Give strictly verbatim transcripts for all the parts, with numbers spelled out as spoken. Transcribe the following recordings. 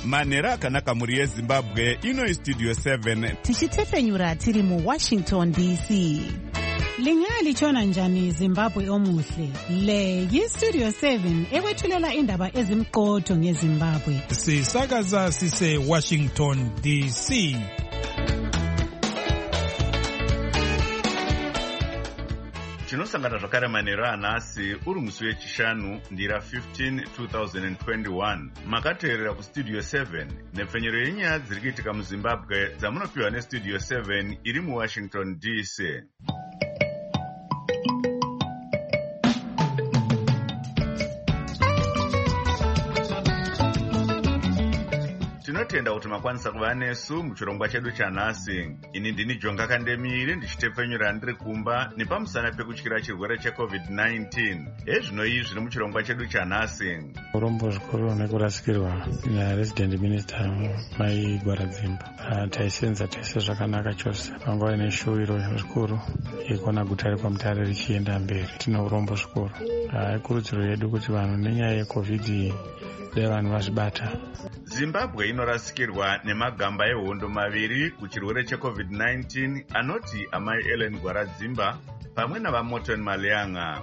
manhero akanaka mhuri yezimbabwe. Ino istudio seven tichitefenyura tiri muwashington D C. Lingalitshona njani Zimbabwe omuhle? Le yistudio seven ekwethulela indaba ezimqotho ngeZimbabwe. Sisakaza sise Washington D C. tinosangana zvakare manhero anhasi uri musi wechishanu ndira fifteen two thousand twenty-one. Makateerera kustudio seven nepfenyero yenyaya dziri kuitika muzimbabwe dzamunopiwa nestudio seven iri muwashington D C. Tinotenda kuti makwanisa kuva nesu muchirongwa chedu chanhasi. Ini ndini Jonga Kandemire ndichitepfenyura ndiri kumba nepamusana pekutyira chirwere checovid nineteen. Ezvinoi zviri muchirongwa chedu chanhasi. Urombo zvikuru nekurasikirwa naresident minister Mai Gwaradzimba. Taisenza tese zvakanaka chose. Panguva ine shuwiro zvikuru yekuona guta rekwamutare richienda mberi. Tino urombo zvikuru. Ikurudziro yedu kuti vanhu nenyaya yecovid dai vanhu vazvibata. Zimbabwe inorasikirwa nemagamba ehondo maviri kuchirwere checovid nineteen anoti amai Ellen Gwaradzimba pamwe navaMorton Maleanga.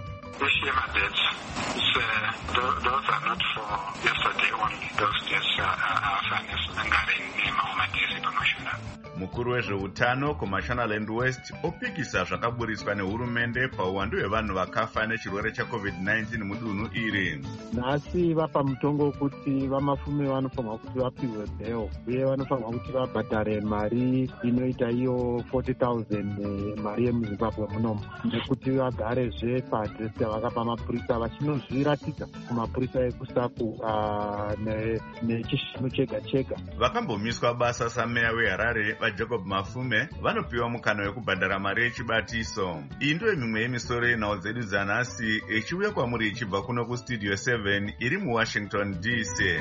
Those are not for yesterday only. Those days are fairness and Mahomadizi promotional. Mukuru wezveutano kuMashonaland West opikisa zvakaburiswa nehurumende pauwandu hwevanhu vakafa nechirwere checovid nineteen mudunhu iri. Nhasi vapa mutongo kuti vamafume vanofanirwa kuti vapiwe bheo uye vanofanirwa kuti vabhadhare mari inoita iyo forty thousand mari yemuZimbabwe munomu nekuti vagarezve paadresi yavakapa mapurisa vachinozviratidza kumapurisa ekusaku nechisvino chega chega. Vakambomiswa basa sameya weHarare vaJacob Mafume vanopiwa mukana wekubhadhara mari yechibatiso. Iyi ndiyo mimwe yemisoro yenhau dzedu dzanhasi ichiuya kwamuri ichibva kuno kustudio seven iri muWashington D C.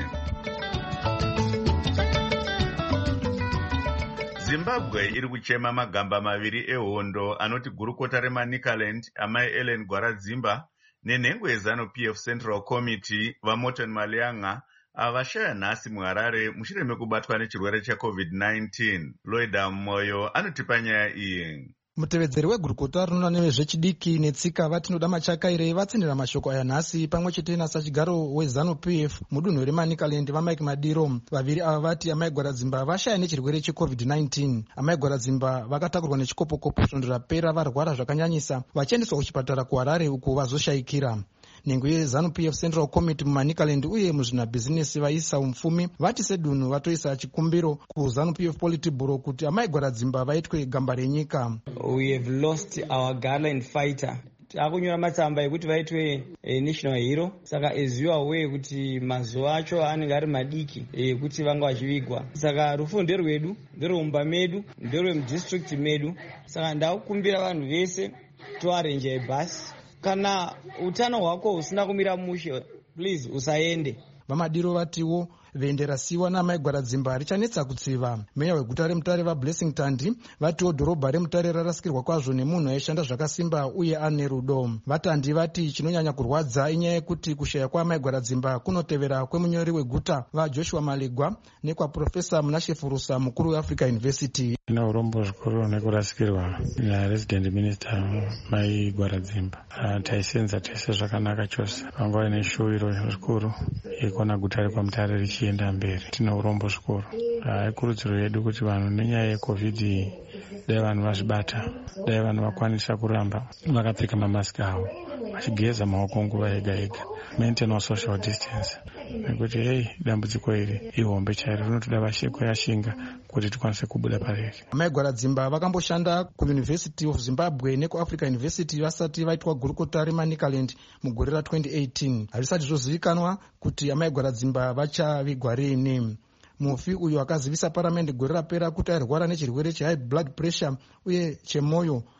Zimbabwe iri kuchema magamba maviri ehondo anoti gurukota reManicaland amai Ellen Gwaradzimba nenhengo yeZanu-P F Central Committee vaMorton Maleanga avashaya nhasi muHarare mushure mekubatwa nechirwere checovid nineteen. Lloyda Moyo anotipa nyaya iyi. Mutevedzeri wegurukota rinoona nevezvechidiki netsika vatinoda machakaire vatsindira mashoko aya nhasi pamwe chete nasachigaro weZanu-P F mudunhu reManicaland vaMike Madiro. Vaviri ava vati amai Gwaradzimba vashaya nechirwere checovid nineteen. Amai Gwaradzimba vakatakurwa nechikopokopo svondo rapera varwara zvakanyanyisa vachiendeswa kuchipatara kuHarare uko vazoshayikira. Nhengo yeZanu-P F Central Committee muManicaland uye muzvinabhizinesi vaisa umfumi vati sedunhu vatoisa chikumbiro kuZanu-P F Politburo kuti amai Gwaradzimba vaitwe gamba renyika. We have lost our gallant fighter. Akunyora matsamba ekuti vaitwe e, national hero. Saka as you are aware kuti mazuva acho anenge ari madiki ekuti vanga vachivigwa. Saka rufu nderwedu, nderweumba medu, nderwemudistrict medu. Saka ndakukumbira vanhu vese toarrange ibhasi. Kana utano hwako husina kumira mushe, please usaende. Vamadiro vatiwo vendera siwa naamai Gwaradzimba richanetsa kutsiva. Meya weguta reMutare vaBlessing Tandi vatiwo dhorobha reMutare rarasikirwa kwazvo nemunhu aishanda zvakasimba uye ane rudo. Vatandi vati chinonyanya kurwadza inyaya yekuti kushaya kwaamai Gwaradzimba kunotevera kwemunyori weguta vaJoshua Malegwa nekwaProfesa Munashe Furusa mukuru weAfrica University. Ina urombo zvikuru nekurasikirwa naresident minister Mai Gwaradzimba. Taisenza tese zvakanaka chose. Panguva ine shuwiro zvikuru yekuona guta rekwamutare richienda mberi. Tino urombo zvikuru. Ikurudziro yedu kuti vanhu nenyaya yecovid dai vanhu vazvibata, dai vanhu vakwanisa kuramba vakapfeka mamasiki avo vachigeza maoko nguva yega yega, maintain social distance. Nekuti hey, dambudziko iri ihombe chairo rinotoda vasheko yashinga kuti tikwanise kubuda pariri. Amai Gwaradzimba vakamboshanda kuUniversity of Zimbabwe nekuAfrica University vasati vaitwa gurukota reManicaland mugore ra twenty eighteen. Hazvisati zvozivikanwa kuti amai Gwaradzimba vachavigwa rini. Mufi uyu akazivisa paramende gore rapera kuti airwara nechirwere chehigh blood pressure uye chemoyo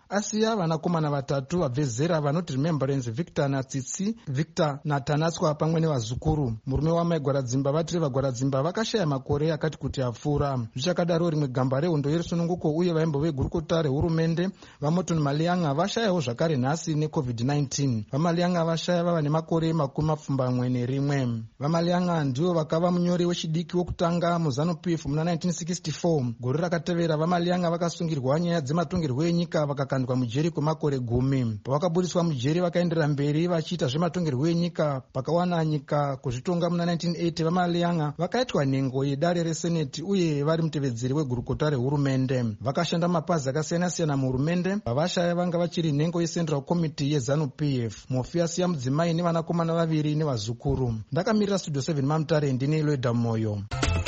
asiya vanakomana vatatu vabve zera vanoti Remembrance Victor natsitsi, Victor natanatswa pamwe nevazukuru. Murume wamai Gwaradzimba vatireva Gwaradzimba vakashaya makore akati kuti apfuura. Zvichakadaro rimwe gamba rehondo yerusununguko uye vaimbo vegurukota rehurumende vaMorton Malianga vashayawo zvakare nhasi necovid nineteen. VaMalianga vashaya vava nemakore makumi mapfumbamwe nerimwe. VaMalianga ndivo vakava munyori wechidiki wokutanga muZANU-P F muna nineteen sixty-four. Gore rakatevera vaMalianga vakasungirwa nyaya dzematongerwo enyika vakakandwa mujeri kwemakore gumi. Pavakabudiswa mujeri vakaenderera mberi vachiita zvematongerwo enyika pakawana nyika kuzvitonga muna nineteen eighty. VaMalianga vakaitwa nhengo yedare reseneti uye vari mutevedzeri wegurukota rehurumende. Vakashanda mapazi akasiyana-siyana muhurumende. Vavashaya vanga vachiri nhengo yeCentral Committee yeZANU-P F. Mofi asiya mudzimai nevanakomana vaviri nevazukuru. Ndakamirira Studio seven Mamutare ndine Loida Moyo.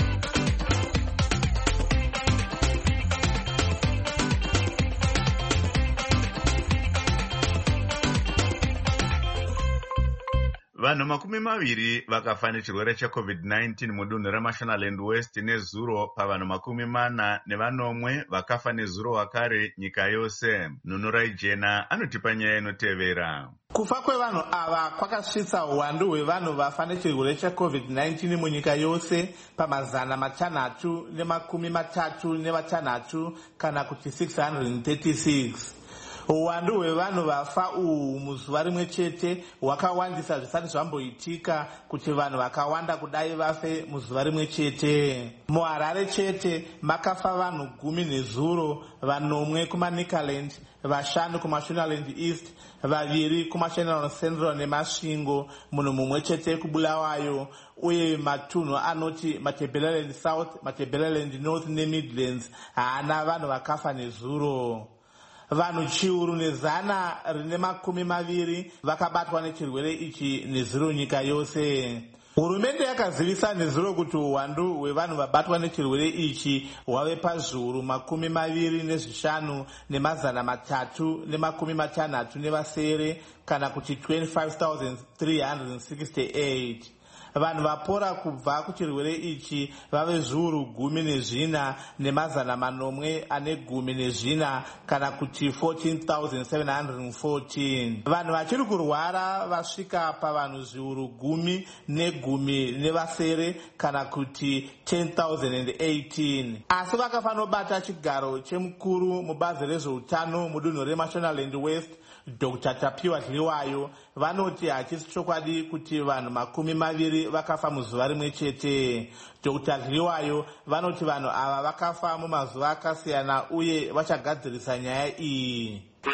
Vanhu makumi maviri vakafa nechirwere checovid nineteen mudunhu reMashonaland West nezuro pavanhu makumi mana nevanomwe vakafa nezuro wakare nyika yose. Nunurai Jena anotipa nyaya inotevera. Kufa kwevanhu ava kwakasvitsa uwandu hwevanhu vafa nechirwere checovid nineteen munyika yose pamazana matanhatu nemakumi matatu nevatanhatu kana kuti six hundred thirty-six. Uwandu hwevanhu vafa uhu muzuva rimwe chete hwakawandisa zvisati zvamboitika kuti vanhu vakawanda kudai vafe muzuva rimwe chete. MuHarare chete makafa vanhu gumi nezuro, vanomwe kumaNicaland, vashanu kuMashonaland East, vaviri kuMashonaland Central neMasvingo, munhu mumwe chete kuBulawayo, uye matunhu anoti Matabeleland South, Matabeleland North neMidlands haana vanhu vakafa nezuro. Vanhu chiuru nezana rine makumi maviri vakabatwa nechirwere ichi nezuro nyika yose. Hurumende yakazivisa nezuro kuti uwandu hwevanhu vabatwa nechirwere ichi hwave pazviuru makumi maviri nezvishanu nemazana matatu nemakumi matanhatu nevasere kana kuti twenty-five thousand three hundred sixty-eight. Vanhu vapora kubva kuchirwere ichi vave zviuru gumi nezvina nemazana manomwe ane gumi nezvina kana kuti fourteen thousand seven hundred fourteen. Vanhu vachiri kurwara vasvika pavanhu zviuru gumi negumi nevasere kana kuti ten thousand eighteen. Asi vakafanobata chigaro chemukuru mubazi rezveutano mudunhu reMashonaland West Doctor Tapiwa Dliwayo vanoti hachisi chokwadi kuti vanhu makumi maviri vakafa muzuva rimwe chete. Doctor Dliwayo vanoti vanhu ava vakafa mumazuva akasiyana uye vachagadzirisa nyaya iyi. Those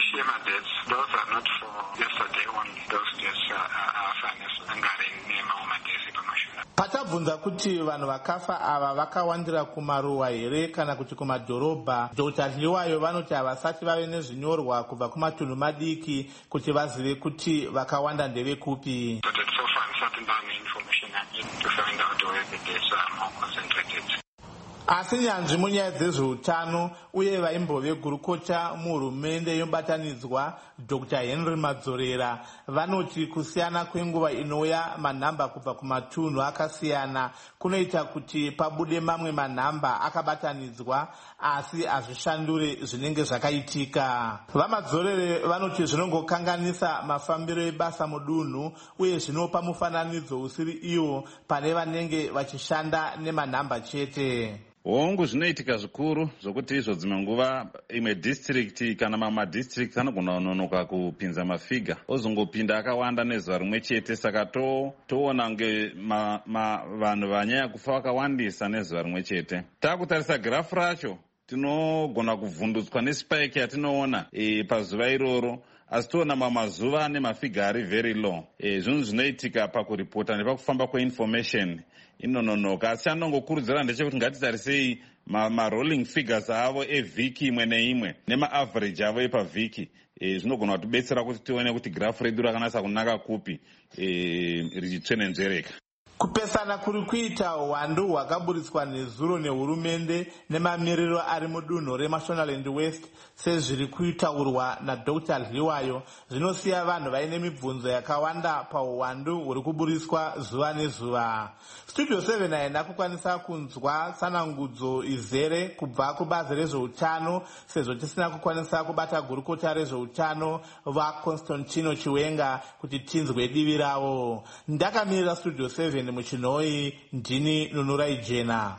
are not for yesterday only. Those days are finest and Patabvunza kuti vanhu vakafa ava vakawandira kumaruwa here kana kuti kumadhorobha, Doctor Dliwayo vanoti havasati vave nezvinyorwa kubva kumatunhu madiki kuti vazive kuti vakawanda ndevekupi. Asi nyanzvi munyaya dzezveutano uye vaimbove gurukota muhurumende yobatanidzwa Doctor Henry Madzorera vanoti kusiyana kwenguva inouya manhamba kubva kumatunhu akasiyana kunoita kuti pabude mamwe manhamba akabatanidzwa asi hazvishandure zvinenge zvakaitika. VaMadzorere vanoti zvinongokanganisa mafambiro ebasa mudunhu uye zvinopa mufananidzo usiri iwo pane vanenge vachishanda nemanhamba chete. Hongu zvinoitika zvikuru zvokuti izvo dzimwe nguva imwe district kana mamwe district anogona kunonoka kupinza mafiga ozongopinda akawanda nezuva rimwe chete, saka to toona nge ma, ma, vanhu vanyanya kufa vakawandisa nezuva rimwe chete. Takutarisa grafu racho tinogona kuvhundutswa nespike yatinoona e, pazuva iroro, asi toona mamwe mazuva ane mafiga ari very low. E, zvinhu zvinoitika pakuripota nepakufamba kweinformation inononoka, asi anongokurudzira ndechekuti ngatitarisei marolling ma figures avo evhiki imwe neimwe nemaaverage avo epavhiki. E, zvinogona kutibetsera kuti tione kuti grafu redu rakanasa kunaka kupi e, richitsvenenzvereka. Kupesana kuri kuita uwandu hwakaburitswa nezuro nehurumende nemamiriro ari mudunhu reMashonaland West sezviri kuitaurwa naDr Dliwayo zvinosiya vanhu vaine mibvunzo yakawanda pauwandu huri kuburitswa zuva nezuva. Studio seven haina kukwanisa kunzwa tsanangudzo izere kubva kubazi rezveutano sezvo tisina kukwanisa kubata gurukota rezveutano vaConstantino Chiwenga kuti tinzwe divi ravo. Ndakamirira Studio seven muchinoi, ndini Nunurai Jena.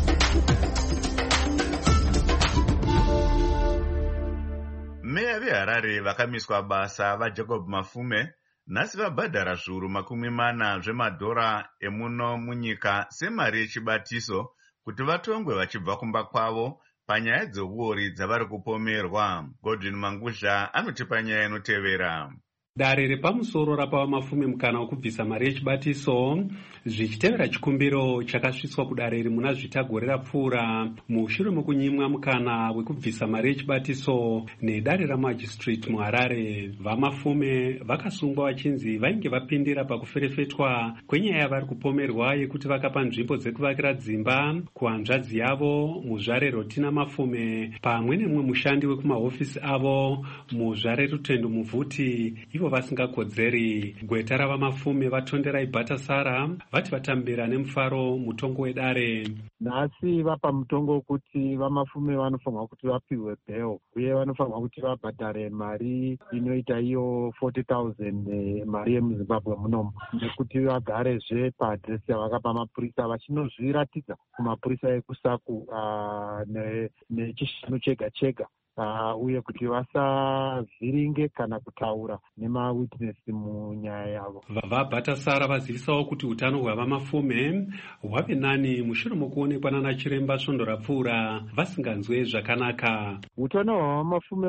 Meya veHarare vakamiswa basa vaJacob Mafume nhasi vabhadhara zviuru makumi mana zvemadhora emuno munyika semari yechibatiso kuti vatongwe vachibva kumba kwavo panyaya dzeuori dzavari kupomerwa. Godwin Manguzha anotipa nyaya inotevera. Dare repamusoro rapava Mafume mukana wokubvisa mari yechibatiso zvichitevera chikumbiro chakasvitswa kudare iri muna zvitagore rapfuura mushure mokunyimwa mukana wekubvisa mari yechibatiso nedare ramajistrate muHarare. VaMafume vakasungwa vachinzi vainge vapindira pakuferefetwa kwenyaya yavari kupomerwa yekuti vakapa nzvimbo dzekuvakira dzimba kuhanzvadzi yavo muzvare Rotina Mafume pamwe nemumwe mushandi wekumahofisi avo muzvare Rutendo Muvhuti ivo vasingakodzeri. Gweta ravaMafume vatondera iBhatasara vati vatambira nemufaro mutongo wedare. Nhasi vapa mutongo wekuti vaMafume vanofanirwa kuti vapiwe bheo uye vanofanirwa kuti vabhadhare mari inoita iyo forty thousand mari yemuZimbabwe munomu nekuti vagarezve paadhiresi yavakapa mapurisa vachinozviratidza kumapurisa ekuSaku uh, nechishanu chega chega. Uh, uye kuti vasavhiringe kana kutaura nemawitness munyaya yavo. VaBhatasara vazivisawo kuti utano hwavaMafume hwave nani mushure mokuonekwa nana Chiremba svondo rapfuura vasinganzwe zvakanaka. Utano hwavaMafume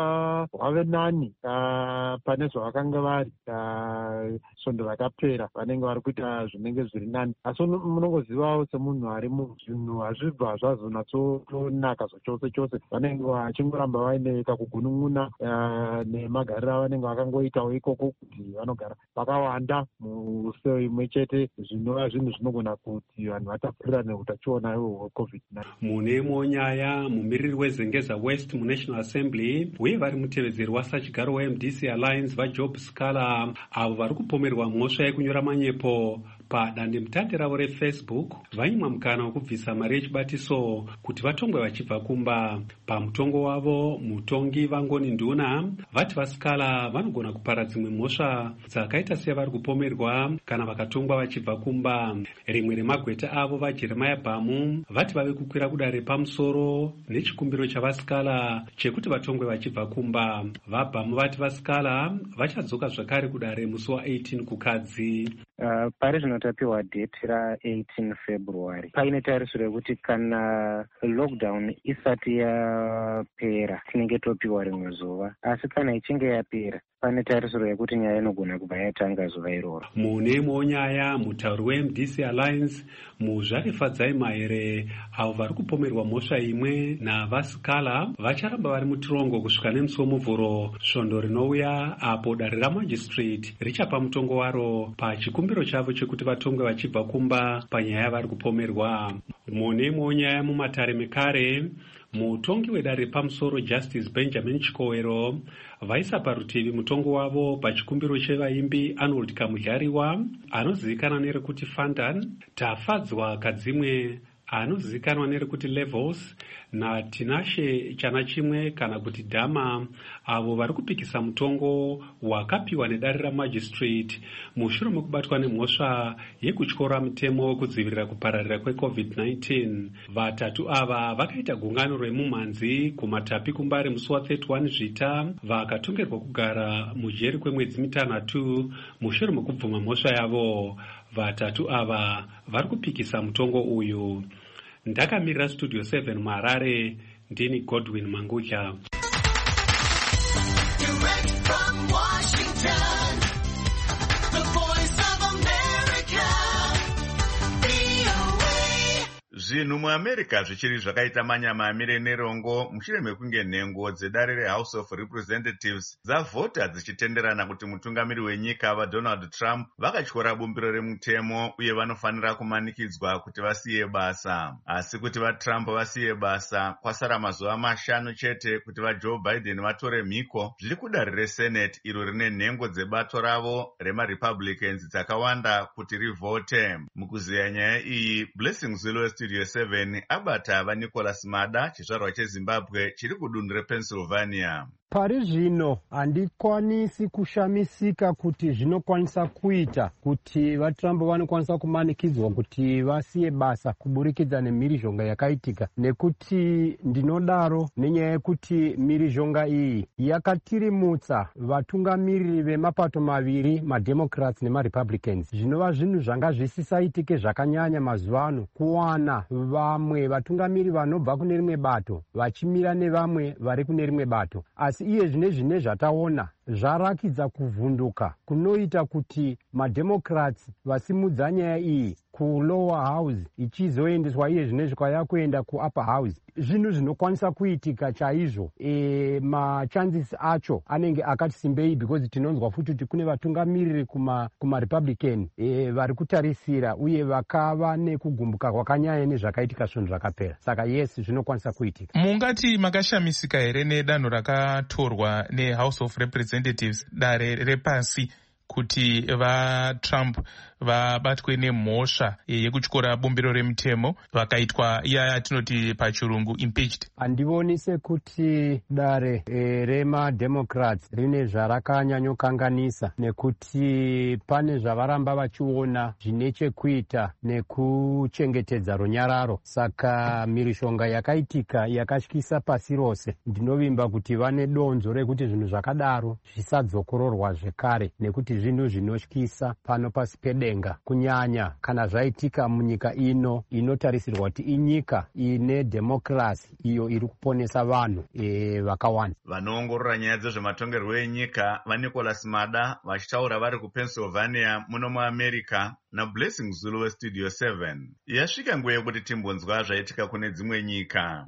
hwave nani uh, pane zvavakanga vari uh, svondo rakapera vanenge vari kuita zvinenge zviri nani, asi munongozivawo semunhu ari muzvinhu hazvibva zvazonatsotonaka zvachose chose vanenge vachi ramba vaine kakugunun'una uh, nemagariro avanenge vakangoitawo ikoko kuti vanogara vakawanda museo imwe chete zvinova zvinhu zvinogona kuti vanhu vatapurirane utachiona hwecovid nine. Mune imwe nyaya mumiriri weZengeza West muNational Assembly uye vari mutevedzeri wasachigaro weM D C Alliance vaJob Scala avo vari kupomerwa mhosva yekunyora manyepo padandemutande ravo reFacebook vaimwa mukana wokubvisa mari yechibatiso kuti vatongwe vachibva kumba. Pamutongo wavo mutongi Vangoni Nduna vati vaScala vanogona kupara dzimwe mhosva dzakaita sevari kupomerwa kana vakatongwa vachibva kumba. Rimwe remagweta avo vaJeremiah Bhamu vati vave kukwira kudare pamusoro nechikumbiro chavaScala chekuti vatongwe vachibva kumba. VaBhamu vati vaScala vachadzoka zvakare kudare musi wa18 kukadzi. Uh, pari zvinotapiwa date ra18 February paine tariso rekuti kana lockdown isati yapera tinenge topiwa rimwe zuva, asi kana ichinge yapera pane tarisiro yekuti nyaya inogona kubva yatanga zuva iroro. Mune imwe nyaya mutauri weM D C Alliance muzvare Fadzai Mahere avo vari kupomerwa mhosva imwe navaScala vacharamba vari mutirongo kusvika nemusi womuvhuro svondo rinouya apo dare ramajistrate richapa mutongo waro pachikumbiro chavo chekuti vatongwe vachibva kumba panyaya yavari kupomerwa. Mune imwe nyaya mumatare mekare mutongi wedare pamusoro Justice Benjamin Chikowero vaisa parutivi mutongo wavo pachikumbiro chevaimbi Arnold Kamudyariwa anozivikanwa nerekuti Fandan, Tafadzwa Kadzimwe anozivikanwa nerekuti Levels naTinashe Chana Chimwe kana kuti Dhama avo vari kupikisa mutongo wakapiwa nedare ramajistrate mushure mekubatwa nemhosva yekutyora mutemo wekudzivirira kupararira kwecovid nineteen. Vatatu ava vakaita gungano remumhanzi kumatapi kumbare musi wa31 Zvita vakatongerwa kugara mujeri kwemwedzi mitanhatu mushure mekubvuma mhosva yavo. Vatatu ava vari kupikisa mutongo uyu. Ndakamirira Studio seven muHarare, ndini Godwin Manguzha. zvinhu muamerica zvichiri zvakaita manyama amire nerongo mushure mekunge nhengo dzedare rehouse of representatives dzavhota dzichitenderana kuti mutungamiri wenyika vadonald trump vakatyora bumbiro remutemo uye vanofanira kumanikidzwa kuti vasiye basa. Asi kuti vatrump vasiye basa kwasara mazuva mashanu chete kuti vajoe biden vatore mhiko zviri kudare resenate iro rine nhengo dzebato ravo remarepublicans dzakawanda kuti rivhote. Mukuziya nyaya iyi, Blessing Zulu westudio seven abata vaNicholas Mada, chizvarwa cheZimbabwe chiri kudunhu rePennsylvania. Pari zvino handikwanisi kushamisika kuti zvinokwanisa kuita kuti vaTrump vanokwanisa kumanikidzwa kuti vasiye basa kuburikidza nemhirizhonga yakaitika, nekuti ndinodaro nenyaya yekuti mhirizhonga iyi yakatirimutsa vatungamiriri vemapato maviri, maDemocrats nemaRepublicans. Zvinova zvinhu zvanga zvisisaitike zvakanyanya mazuva ano kuwana vamwe vatungamiri vanobva kune rimwe bato vachimira nevamwe vari kune rimwe bato. Asi iye zvine zvine zvataona zvarakidza kuvhunduka kunoita kuti maDemocrats vasimudza nyaya iyi kulower house ichizoendeswa iye zvine zvikaya kuenda kuupper house. Zvinhu zvinokwanisa kuitika chaizvo. E, machances acho anenge akati simbei because tinonzwa futi kuti kune vatungamiriri kuma, kuma Republican e, vari kutarisira uye vakava nekugumbuka kwakanyanya nezvakaitika zvinhu zvakapera. Saka yes, zvinokwanisa kuitika. Mungati makashamisika here nedanho rakatorwa neHouse of Representatives dare repasi kuti vaTrump vabatwe nemhosva yekutyora bumbiro remutemo vakaitwa iya yatinoti pachirungu impeached? Handivoni sekuti dare e, remademocrats rine zvarakanyanyokanganisa, nekuti pane zvavaramba vachiona zvine chekuita nekuchengetedza runyararo. Saka mhirizhonga yakaitika yakatyisa pasi rose. Ndinovimba kuti vane donzo rekuti zvinhu zvakadaro zvisadzokororwa zvekare, nekuti zvinhu zvinotyisa pano pasi pedenga, kunyanya kana zvaitika munyika ino inotarisirwa kuti inyika ine demokrasi iyo iri kuponesa vanhu e, vakawanda. Vanoongorora nyaya dzezvematongerwo enyika vaNicholas Mada vachitaura vari kuPennsylvania muno muAmerica naBlessing Zulu westudio seven. Yasvika nguva yekuti timbonzwa zvaitika kune dzimwe nyika.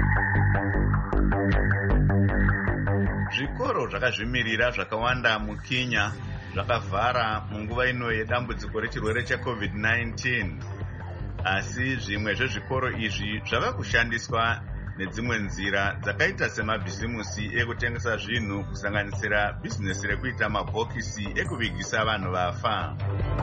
Zvikoro zvakazvimirira zvakawanda muKenya zvakavhara munguva ino yedambudziko rechirwere checovid nineteen. Asi zvimwe zvezvikoro izvi zvava kushandiswa nedzimwe nzira dzakaita semabhizimusi ekutengesa zvinhu, kusanganisira bhizinesi rekuita mabhokisi ekuvigisa vanhu vafa.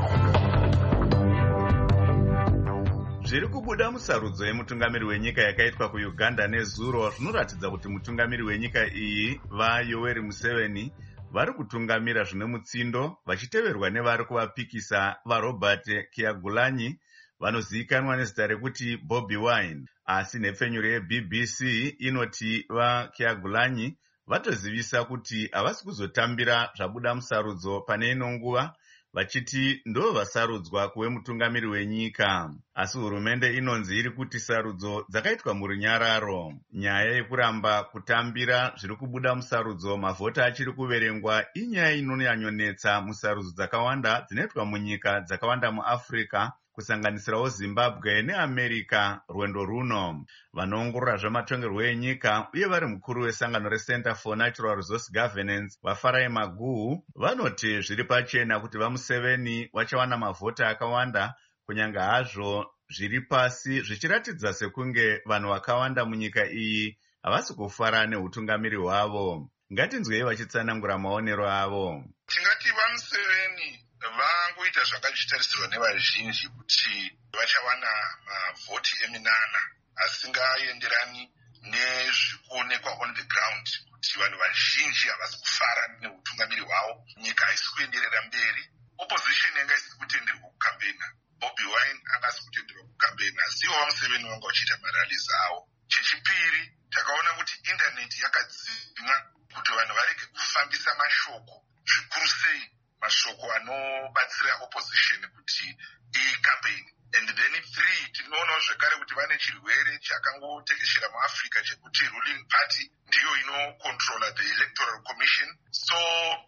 Zviri kubuda musarudzo yemutungamiri wenyika yakaitwa kuUganda nezuro zvinoratidza kuti mutungamiri wenyika iyi vaYoweri Museveni vari kutungamira zvine mutsindo vachiteverwa nevari kuvapikisa vaRobert Kyagulanyi vanozivikanwa nezita rekuti Bobi Wine. Asi nhepfenyuro yeB B C inoti vaKyagulanyi vatozivisa kuti havasi kuzotambira zvabuda musarudzo pane ino nguva, vachiti ndo vasarudzwa kuve mutungamiri wenyika. Asi hurumende inonzi iri kuti sarudzo dzakaitwa murunyararo. Nyaya yekuramba kutambira zviri kubuda musarudzo mavhota achiri kuverengwa inyaya inonyanyonetsa musarudzo dzakawanda dzinoitwa munyika dzakawanda muAfrica, kusanganisirawo Zimbabwe neAmerica rwendo runo. Vanoongorora zvematongerwo enyika uye vari mukuru wesangano reCenter for Natural Resource Governance vaFarai Maguhu vanoti zviri pachena kuti vaMuseveni vachawana mavhota akawanda, kunyanga hazvo zviri pasi zvichiratidza sekunge vanhu vakawanda munyika iyi havasi kufara neutungamiri hwavo. Ngatinzwei vachitsanangura maonero avo. Tingati vaMuseveni vangoita zvakachitarisirwa nevazhinji kuti vachawana mavhoti eminana asingaenderani nezvikuonekwa on the ground, kuti vanhu vazhinji havasi kufara neutungamiri hwavo, nyika haisi kuenderera mberi, opposition yanga isi kutenderwa kukambena, Bobi Wine anga asi kutenderwa kukambena, siwo vaMuseveni vanga vachiita marallies avo. Chechipiri, takaona kuti indaneti yakadzimwa kuti vanhu varege kufambisa mashoko, zvikuru sei mashoko anobatsira opposition kuti icampaign. And then three, tinoonawo zvekare kuti vane chirwere chakangotekeshera muAfrica chekuti ruling party ndiyo inocontrola the electoral commission. So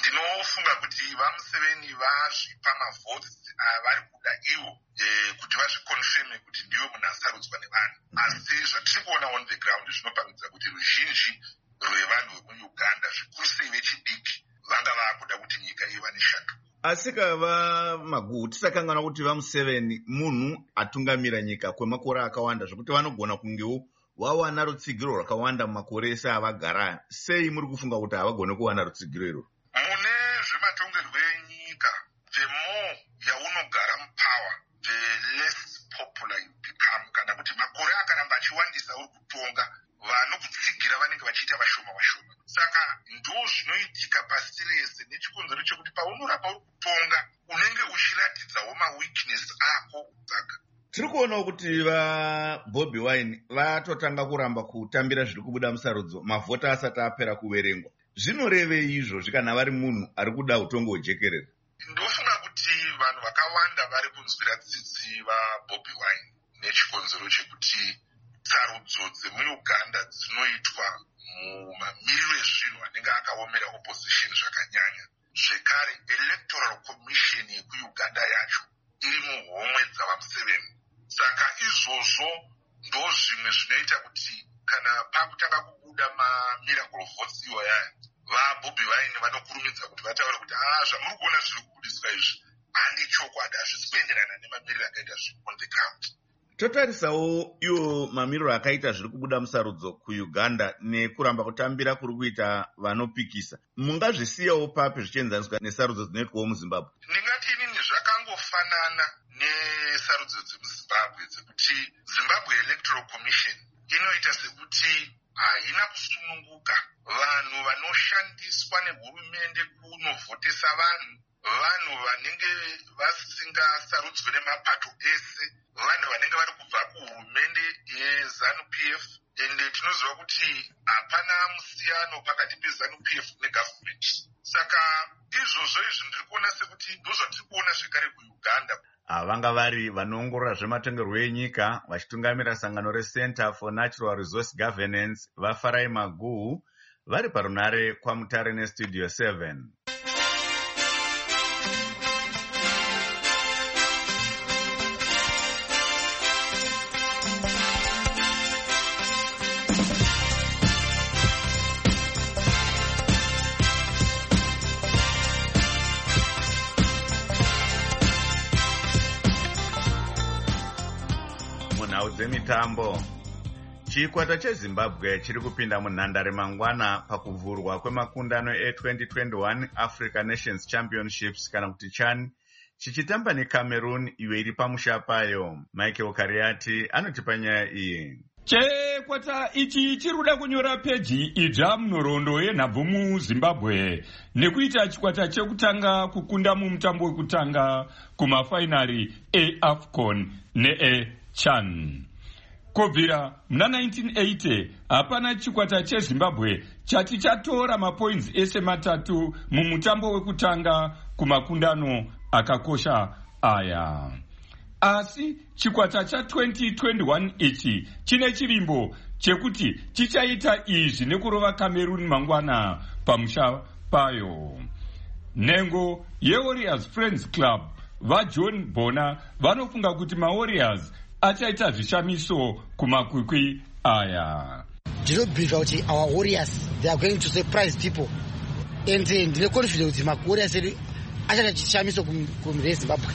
ndinofunga kuti vamuseveni vazvipa mavhotsi avari kuda ivo kuti vazvikonfirme kuti ndiwe munhu asarudzwa nevanhu. Asi zvatiri kuona on the ground zvinopangidza kuti ruzhinji rwevanhu vemuuganda zvikuru sei vechidiki vanga vakuda kuti nyika iva neshanduko. Asi kava Maguhu tisakangana kuti vamuseveni munhu atungamira nyika kwemakore akawanda zvokuti vanogona kungewo wawana rutsigiro rwakawanda mumakore ese avagara. Sei muri kufunga kuti havagone kuwana rutsigiro irwo? Mune zvematongerwo enyika, the more yaunogara mupower, the less popular you become. Kana kuti makore akaramba achiwandisa uri kutonga, vanokutsigira vanenge vachiita vashoma vashoma. Saka ndo zvinoitika pasi rese nechikonzero chekuti paunoramba uri kutonga unenge uchiratidzawo maweakness ako. Saka tiri kuonawo kuti vaBobi Wine vatotanga kuramba kutambira zviri kubuda musarudzo mavhota asati apera kuverengwa. Zvinorevei izvozvi kana vari munhu ari kuda utongo hwejekerere? Ndofunga kuti vanhu vakawanda vari kunzwira tsitsi vaBobi Wine nechikonzero chekuti sarudzo dzemuuganda dzinoitwa mumamiriro ezvinhu anenge akaomera opposition zvakanyanya. Zvekare electoral commission yekuuganda yacho iri muhomwe dzavamuseveni. Saka izvozvo ndo zvimwe zvinoita kuti kana pakutanga kubuda mamiracle votes iwaya vaBobi Wine vanokurumidza kuti vataure kuti ah zvamuri kuona zviri kubudiswa izvi handi chokwadi, hazvisi kuenderana nemamiriro akaita zviri on the ground. Totarisawo iwo mamiriro akaita zviri kubuda musarudzo kuuganda nekuramba kutambira kuri kuita vanopikisa. Mungazvisiyawo papi zvichienzaniswa nesarudzo dzinoitwawo muZimbabwe? Ndingati inini zvakangofanana nesarudzo dzemuZimbabwe dzekuti Zimbabwe Electoral Commission inoita sekuti haina kusununguka. Vanhu vanoshandiswa nehurumende kunovhotesa vanhu, vanhu vanenge vasingasarudzwe nemapato ese, vanhu vanenge vari kubva kuhurumende yeZanu P F. Ende tinoziva kuti hapana musiyano pakati peZanu P F negovernment. Saka izvozvo izvi ndiri kuona sekuti ndozvatiri kuona zvekare kuuganda. Vanga vari vanoongorora zvematongerwo enyika vachitungamira sangano reCenter for Natural Resource Governance vaFarai Maguhu vari parunare kwaMutare neStudio seven. Munhau dzemitambo. Chikwata cheZimbabwe chiri kupinda munhandare mangwana pakuvhurwa kwemakundano e-twenty twenty-one Africa Nations Championships kana kuti CHAN chichitamba neCameroon iyo iri pamusha payo. Michael Kariati anotipa nyaya iyi. Chikwata ichi chiri kuda kunyora peji idzva munhoroondo yenhabvu muZimbabwe nekuita chikwata chekutanga kukunda mumutambo wekutanga kumafainari eAFCON neeCHAN. Kubvira muna nineteen eighty hapana chikwata cheZimbabwe chati chatora mapoints ese matatu mumutambo wekutanga kumakundano akakosha aya. Asi chikwata cha twenty twenty-one ichi chine chirimbo chekuti chichaita izvi nekurova Cameroon mangwana pamusha payo. Nhengo yeWarriors Friends Club vaJohn Bona vanofunga kuti maWarriors achaita zvishamiso kumakwikwi aya. Ndino believe kuti our Warriors they are going to surprise people. And ndine confident kuti maWarriors achaita zvishamiso kuZimbabwe.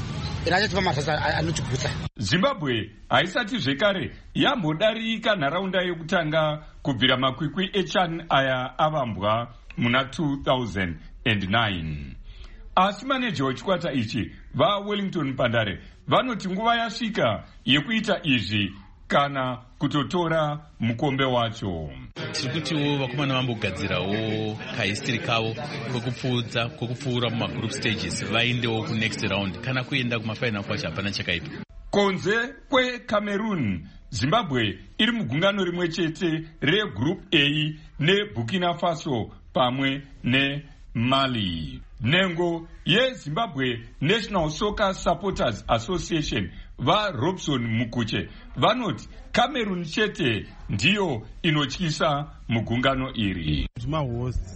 Zimbabwe haisati zvekare yambodarika nharaunda yekutanga kubvira makwikwi eCHAN aya avambwa muna two thousand nine. Asi maneja wechikwata ichi vaWellington Pandare vanoti nguva yasvika yekuita izvi kana kutotora mukombe wacho. Tiri kutiwo vakomana vambogadzirawo kahistiri kavo kwekupfuudza kwekupfuura mumagroup stages vaendewo kunext round kana kuenda kumafainal kwacho hapana chakaipa. Konze kweCameroon, Zimbabwe iri mugungano rimwe chete regroup A neBurkina Faso pamwe neMali. Nhengo yeZimbabwe National Soccer Supporters Association vaRobson Mukuche vanoti Cameroon chete ndiyo inotyisa mugungano iri. mahost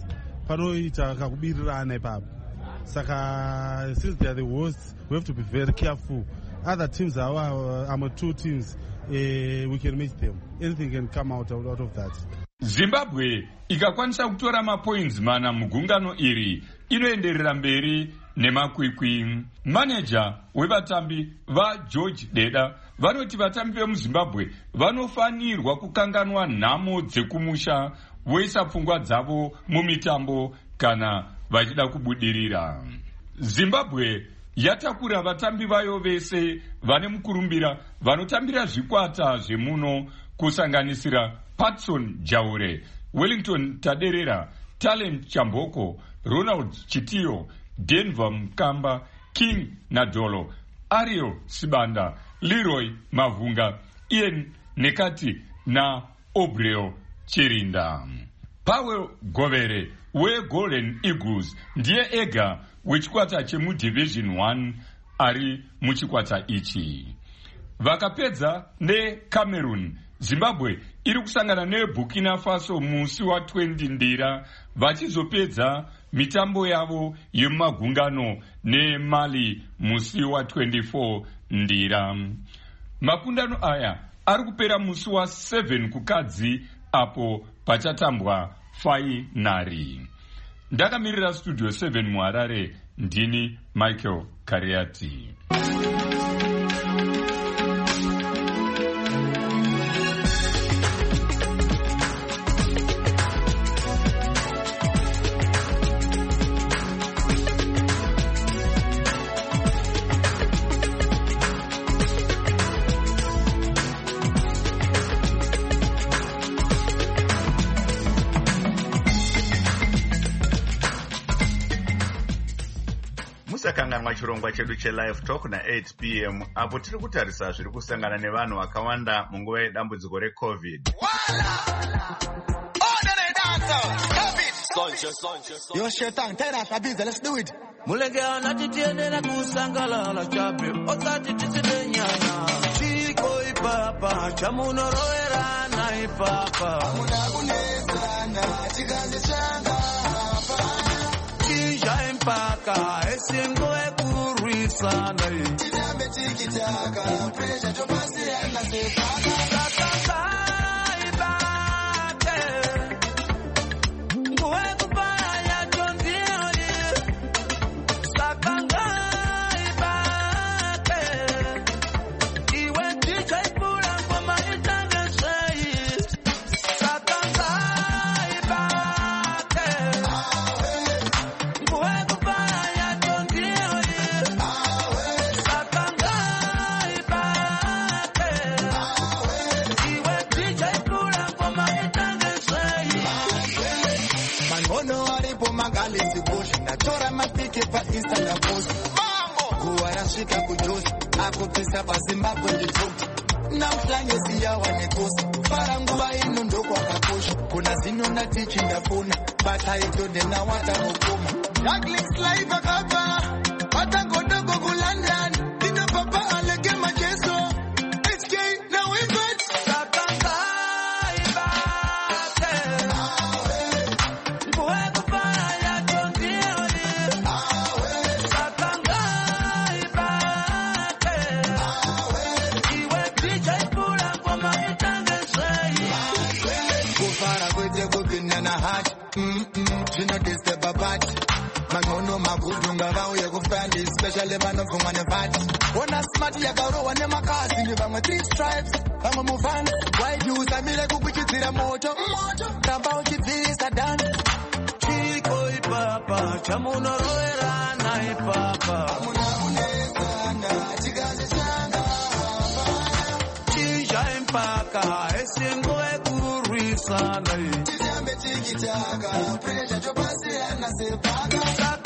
panoita kakubirirana ipapo. Saka since they are the worst, we have to be very careful. Other teams are our, our two teams. Uh, we can match them. Anything can come out, out, out of that. Zimbabwe ikakwanisa kutora mapoints mana mugungano iri inoenderera mberi nemakwikwi. Manager wevatambi va George Deda vanoti vatambi vemuZimbabwe vanofanirwa kukanganwa nhamo dzekumusha voisa pfungwa dzavo mumitambo kana vachida kubudirira. Zimbabwe yatakura vatambi vayo vese vane mukurumbira vanotambira zvikwata zvemuno kusanganisira Patson Jaure, Wellington Taderera, Talent Chamboko, Ronald Chitiyo, Denver Mkamba, King Nadolo, Ariel Sibanda, Leroy Mavunga, Ian Nekati na Obreo Chirinda. Powell Govere we Golden Eagles ndiye ega wechikwata chemu Division one ari muchikwata ichi. Vakapedza ne Cameroon, Zimbabwe iri kusangana ne Burkina Faso musi wa twenty ndira vachizopedza mitambo yavo yemagungano ne Mali musi wa twenty-four ndira. Makundano aya ari kupera musi wa seven kukadzi apo pachatambwa fainari. Ndakamirira Studio seven muHarare, ndini Michael Kariati. Musakanganwa chirongwa chedu che-Live Talk na eight p m apo tiri kutarisa zviri kusangana nevanhu vakawanda munguva yedambudziko reCovid. Yo Shetan, tell us Abiza, let's do it. Mulenge anati tiendera kusangalala chape otati tisidenyana chiko ipapa chamunoroera na ipapa amuna kunesana chiganze changa chinja impaka esingo ekurisana tidambe tikitaka pressure topasi yana sepaka kuwarashika kujosi akupisa paZimbabwe ndituti namhlanje siyawa nekosi para nguva ino ndokwakakosha kuna zinona tichindafuna bataitodena watanokoma Douglas live akapa watangodogo kuLondon dino papa aleke macheso H K now we got Mangono magudunga vauye kufandi especially vanovhumwa nevati ona smart yakarowa nemakasi nevamwe three stripes vamwe mufana waiti usamire kukuchidzira moto ramba uchidzirisa dance chiko ipapa chamunoroerana ipapa amuna kunesana chikazi changa chinja impaka esingo ekurwisana tidambe tikitaka pressure topasi yana sepaka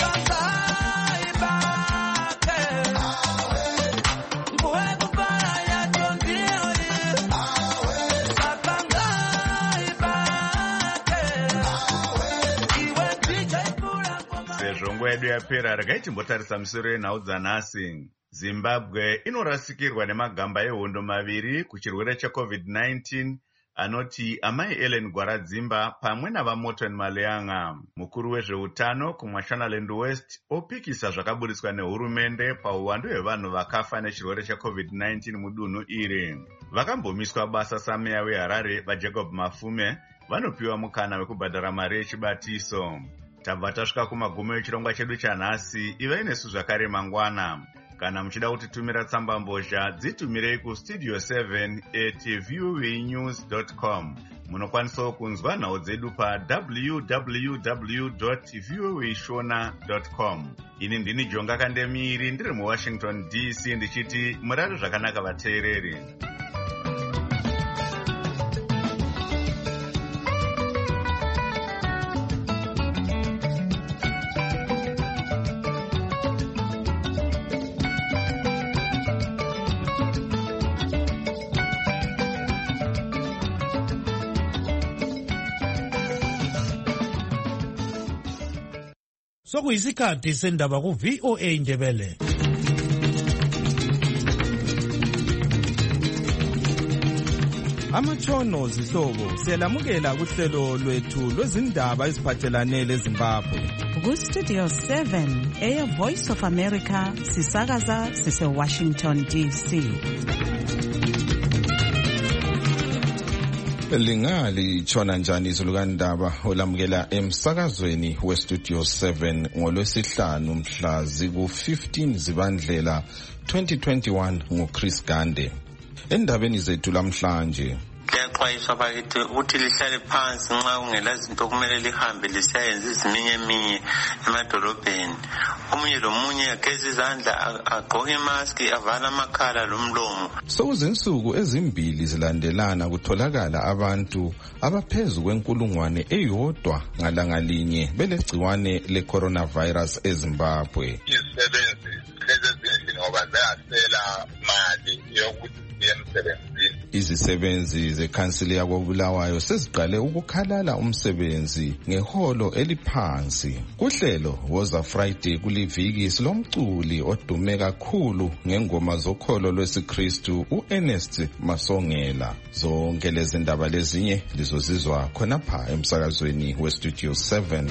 nguva yedu yapera regai timbotarisa musoro yenhau dzanhasi. Zimbabwe inorasikirwa nemagamba ehondo maviri kuchirwere cheCovid nineteen anoti amai Ellen Gwaradzimba pamwe navaMorton Maleanga. Mukuru wezveutano kuMashonaland West opikisa zvakaburiswa nehurumende pauwandu hwevanhu vakafa nechirwere checovid nineteen mudunhu iri. Vakambomiswa basa sameya weHarare vaJacob Mafume vanopiwa mukana wekubhadhara mari yechibatiso. Tabva tasvika kumagumo echirongwa chedu chanhasi. Ivai nesu zvakare mangwana. Kana muchida kutitumira tsamba mbozha dzitumirei kustudio seven at voa news dot com. Munokwanisawo kunzwa nhau dzedu pa w w w dot voa shona dot com. Ini ndini Jonga Kandemiri ndiri muWashington D C ndichiti murare zvakanaka vateereri. Sokuyisikhathi sendaba ku V O A Ndebele. Amatshono zihlobo siyalamukela kuhlelo lwethu lwezindaba eziphathelane leZimbabwe. Ku Studio seven eya Voice of America sisakaza sise Washington D C. Lingali chona njani izulukandaba olamukela emsakazweni weStudio seven ngolwesihlanu mhla ziku fifteen Zibandlela twenty twenty-one nguChris Gande. Endabeni zethu lamhlanje Kuyaxwayiswa bakithi ukuthi lihlale phansi nxa kungela zinto kumele lihambe lisayenza iziminye eminye emadolobheni. Omunye lomunye ageze izandla, agqoke imask, avala amakhala lomlomo. Sokuzinsuku ezimbili zilandelana kutholakala abantu abaphezu kwenkulungwane eyodwa ngalanga linye belegciwane le-coronavirus eZimbabwe. Izisebenzi lezezindlini ngoba ziyasela mali yokuthi emsebenzini. Izisebenzi zekhansili yakoBulawayo seziqale ukukhalala umsebenzi ngeholo eliphansi. Kuhlelo Woza Friday kuliviki silomculi odume kakhulu ngengoma zokholo lwesiKristu uErnest Masongela. Zonke lezi ndaba lezinye lizozizwa khonapha emsakazweni weStudio seven.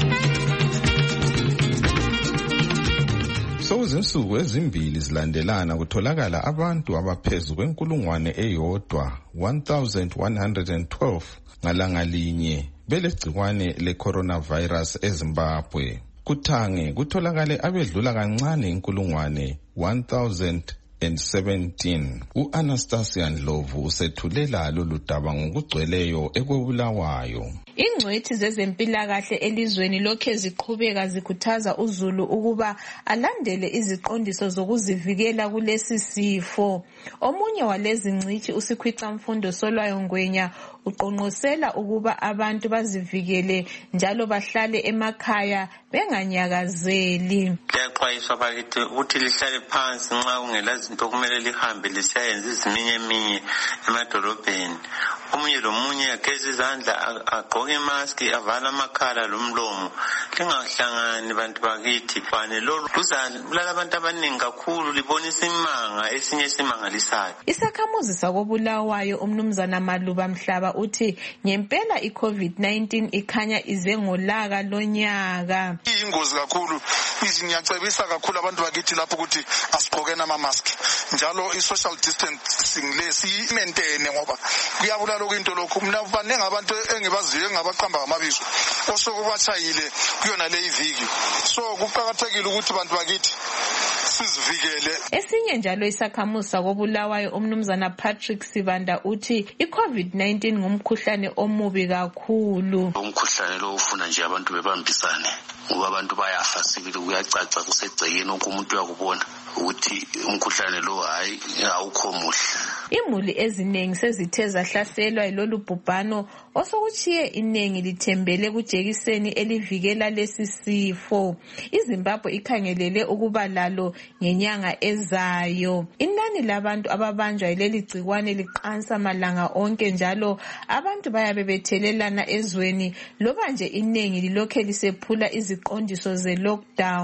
Sokuzinsuku ezimbili zilandelana kutholakala abantu abaphezu kwenkulungwane eyodwa one thousand one hundred twelve ngalanga linye belegciwane le-coronavirus eZimbabwe. Kuthange kutholakale abedlula kancane inkulungwane one thousand seventeen. U-Anastasia Ndlovu usethulela lolu daba ngokugcweleyo ekobulawayo. Ingcwethi zezempilakahle elizweni lokhe ziqhubeka zikhuthaza uZulu ukuba alandele iziqondiso zokuzivikela kulesi sifo. Omunye walezi ngcithi uSikhwicamfundo Solwayo Ngwenya uqonqosela ukuba abantu bazivikele njalo bahlale emakhaya benganyakazeli. Kuyaxwayiswa bakithi ukuthi lihlale phansi nxa kungela zinto kumele lihambe lisayenza iziminye eminye emadolobheni. Omunye lomunye ageze izandla, agqoke imask, avala amakhala lomlomo. Lingahlangani bantu bakithi. Bane lolu kuzala abantu abaningi kakhulu libonisa imanga esinye simangalisayo. Isakhamuzi sakoBulawayo umnumzana Maluba Mhlaba uthi ngempela iCovid nineteen ikhanya ize ngolaka lonyaka. Ingozi kakhulu. Ngiyacebisa kakhulu abantu bakithi lapho ukuthi asigqokeni ama mask. Njalo i-social distancing lesi maintain ngoba kuyabulala into lokho. Mina baningi abantu engibaziyo engabaqamba amabizo osokubachayile kuyona le iviki. So kuqhakathekile ukuthi abantu bakithi sizivikele. Esinye njalo isakhamuzi sakoBulawayo umnumzana Patrick Sibanda uthi iCovid nineteen ngumkhuhlane omubi kakhulu. Umkhuhlane lo ufuna nje abantu bebambisane ngoba abantu bayafa sibili kuyacaca kusegcekeni umuntu uyakubona ukuthi umkhuhlane lo hayi awukho muhle. Imuli eziningi sezithe zahlaselwa yilolu bhubhano osokuchiye inengi lithembele kujekiseni elivikela lesi sifo. iZimbabwe ikhangelele ukuba lalo ngenyanga ezayo. Inani labantu ababanjwa yileli gciwane liqansa malanga onke njalo abantu bayabe bethelelana ezweni loba nje inengi lilokhe lisephula iziqondiso ze lockdown.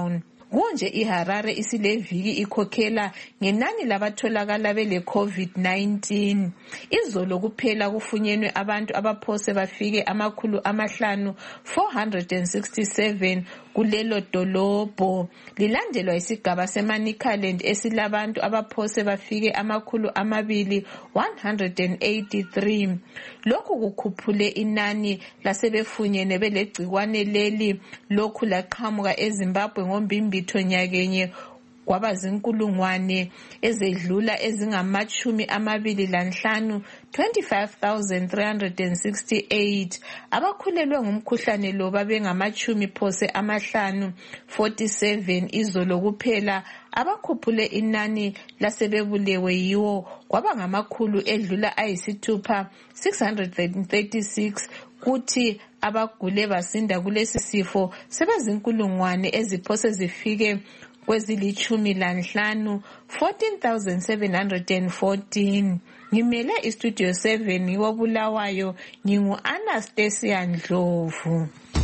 Kunje iHarare isileviki ikhokhela ngenani labatholakala bele COVID nineteen. Izolo kuphela kufunyenwe abantu abaphose bafike amakhulu amahlanu four hundred sixty-seven kulelo dolobho. Lilandelwa isigaba seManicaland esilabantu abaphose bafike amakhulu amabili one hundred eighty-three. Lokhu kukhuphule inani lasebefunyene belegcikwane leli lokhu laqhamuka eZimbabwe ngombimbitho nyakenye kwaba zinkulungwane ezedlula ezingamachumi amabili lanhlanu twenty-five thousand three hundred sixty-eight. Abakhulelwe ngumkhuhlane lo babengamachumi phose amahlanu forty-seven izolo kuphela. Abakhuphule inani lasebebulewe yiwo kwaba ngamakhulu edlula ayisithupha six hundred thirty-six, kuthi abagule basinda kulesi sifo sebezinkulungwane eziphose zifike kwezilichumi lanhlanu fourteen thousand seven hundred fourteen. Ngimele istudio seven iwobulawayo, ngingu Anastasia Ndlovu.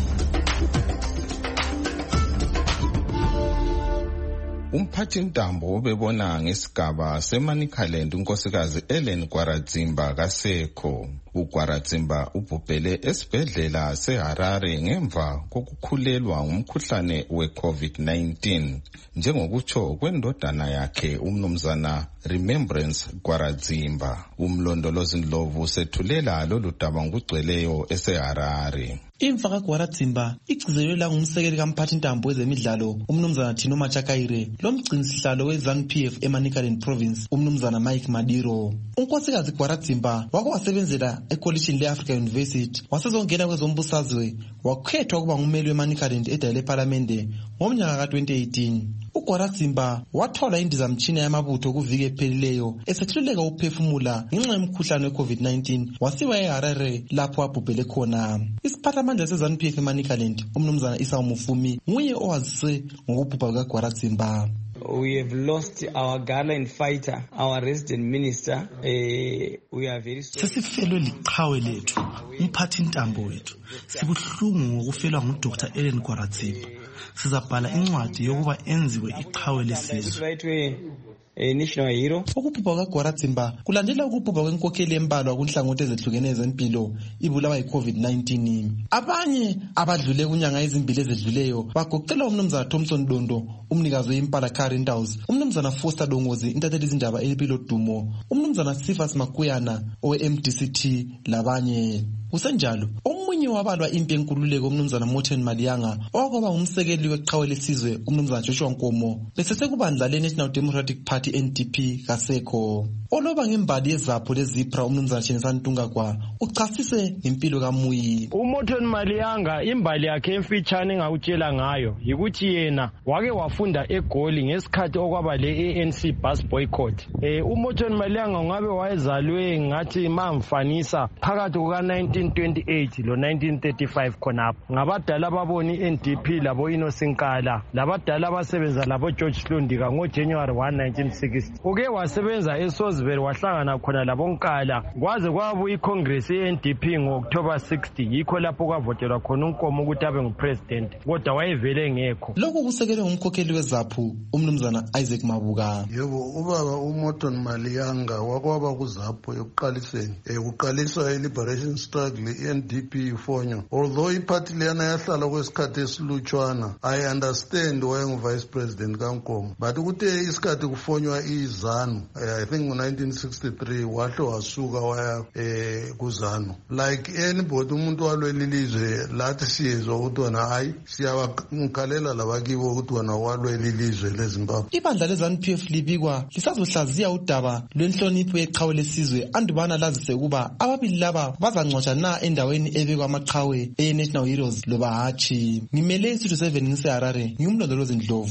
Umphathintambo ubebona ngesigaba seManicaland unkosikazi Ellen Gwaradzimba kasekho. uGwaradzimba ubhubhele esibhedlela seHarare ngemva kokukhulelwa ngumkhuhlane we-COVID nineteen, njengokutsho kwendodana yakhe umnumzana Remembrance Gwaradzimba. Umlondolozi Ndlovu usethulela lolu daba ngokugcweleyo eseHarare. Imfa kaGwaradzimba igcizelelwa ngumsekeli kamphathintambo wezemidlalo umnumzana Tino Machakaire lomgcinisihlalo we-ZANU P F eManicaland Province umnumzana Mike Madiro. Unkosikazi Gwaradzimba wake wasebenzela ekolishini le-Africa University, wasezongena kwezombusazwe wakhethwa ukuba ngumeli weManicaland edale eParlamente ngomnyaka ka twenty eighteen. uGwaradzimba wathola indizamtshina yamabutho kuviki ephelileyo esehluleka ukuphefumula ngenxa yomkhuhlane we-COVID nineteen, wasiwa eHarare lapho abhubhele khona. Isiphathamandla se-ZANU P F eManicaland umnumzana Isa Mufumi nguye owazise ngokubhubha kukaGwaradzimba. We have lost our gallant fighter, our resident minister. Uh, we are very sorry. Sesifelwe liqhawe lethu, umphathintambo wethu. Sibuhlungu ngokufelwa nguDr Ellen Gwaradzimba. Sizabhala incwadi yokuba enziwe iqhawe lesizwe. A national hero. Ukubhubha kaGwaradzimba kulandela ukubhubha kwenkokheli embalwa kunhlangothi ezehlukeneyo zempilo ibulawa yi-COVID nineteen. Abanye abadlule kunyanga ezimbili ezedluleyo bagoqela umnumzana Thompson Dondo, umnikazi weImpala Car Rentals, umnumzana Foster Dongozi, intatheli izindaba elipilo dumo, umnumzana Sifas Makuyana owe-M D C T labanye. Kusenjalo, omunye wabalwa impi yenkululeko umnumzana Morton Maliyanga owakwaba ngumsekeli weqhawe lesizwe umnumzana Joshua Nkomo besesekubandla le-National Democratic Party N D P kasekho. Oloba ngembali yezapho lezipra umnumzana Chenisa Ntungagwa uchasise ngempilo kaMuyi. uMorton Maliyanga imbali yakhe emfitshane engawutshela ngayo yikuthi yena wake wafunda eGoli ngesikhathi okwaba le-A N C bus boycott. Eh uMorton Maliyanga ngabe wayezalwe ngathi mamfanisa phakathi kuka nineteen twenty-eight lo nineteen thirty-five khonapho. Ngabadala baboni i-N D P labo Inosinkala, labadala abasebenza labo George Slundika ngo January one nineteen sixty. Uke wasebenza eSosbury wahlangana khona labo Nkala kwaze kwabuya iCongress ye-N D P ngo-October sixty, yikho lapho kwavotelwa khona uNkomo ukuthi abe ngupresident, kodwa wayevele ngekho. Lokho kusekelwe ngumkhokheli wezaphu umnumzana Isaac Mabuka. Yebo, ubaba uMorton Maliyanga wakwaba kuzapho yokuqaliseni ekuqalisa i-liberation struggle i-N D P ifonyo. Although iparty leyana yahlala kwesikhathi esilutshwana, I understand wayengu-vice president kaNkomo, but ukuthi isikhathi kufonywa iZANU, I think ngo-nineteen sixty-three wahle wasuka waya eh kuZANU. Like anybody umuntu walwela ilizwe lathi siyezwa ukuthi wona hayi siyabakhalela labakibo ukuthi wona walwela ilizwe leZimbabwe. Ibandla le-ZANU P F libikwa lisazohlaziya udaba lwenhlonipho yeqhawe lesizwe andubana lazise ukuba ababili laba bazangcwatshwa na endaweni ebekwa amaqhawe e-National Heroes loba hatshi. Ngimele iStudio seven ngiseHarare, ngiyumlondolozi Ndlovu.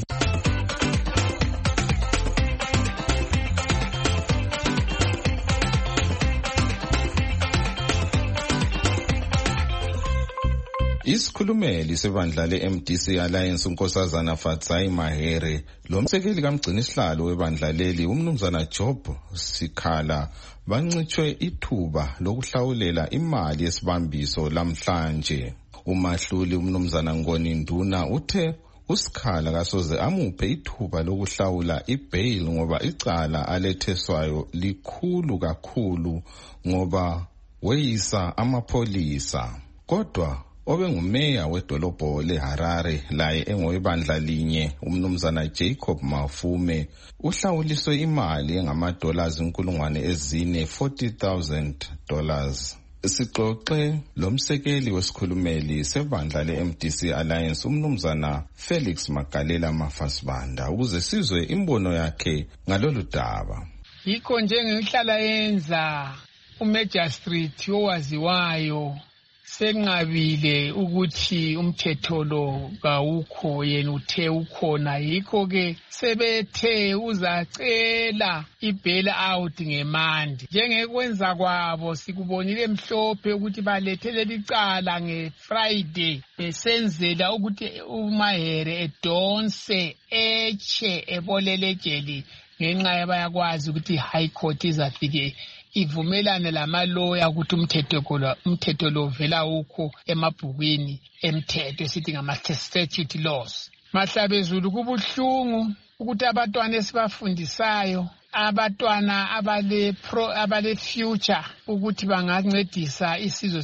Isikhulumeli sebandla le-M D C Alliance unkosazana Fatsai Mahere lomsekeli kamgcinisihlalo webandla leli umnumzana Job Sikhala bancitshwe ithuba lokuhlawulela imali yesibambiso lamhlanje. Umahluli umnumzana Ngoni Nduna uthe uSikhala kasoze amuphe ithuba lokuhlawula ibail ngoba icala aletheswayo likhulu kakhulu ngoba weyisa amapholisa. Kodwa obengumeya wedolobho leHarare laye engowebandla linye umnumzana Jacob Mafume uhlawuliswe imali engamadollars inkulungwane ezine forty thousand dollars. Sixoxe lomsekeli wesikhulumeli sebandla le-M D C Alliance umnumzana Felix Magalela Mafasibanda ukuze sizwe imbono yakhe ngalolu daba. Yikho njengehlala yenza uMagistrate owaziwayo senqabile ukuthi umthetho lo kawukho yena uthe ukhona, yikho ke sebethe uzacela ibail out ngemandi. Njengekwenza kwabo sikubonile mhlophe ukuthi balethele licala ngeFriday besenzela ukuthi uMahere edonse eche ebolele ejele ngenxa bayakwazi ukuthi high court izafike ivumelane lamaloya ukuthi umthetho kola umthetho lo vela ukho emabhukwini emthetho esithi ngama statute laws. Mahlabezulu kubuhlungu ukuthi abantwana esibafundisayo abantwana abale pro abale future ukuthi bangancedisa isizwe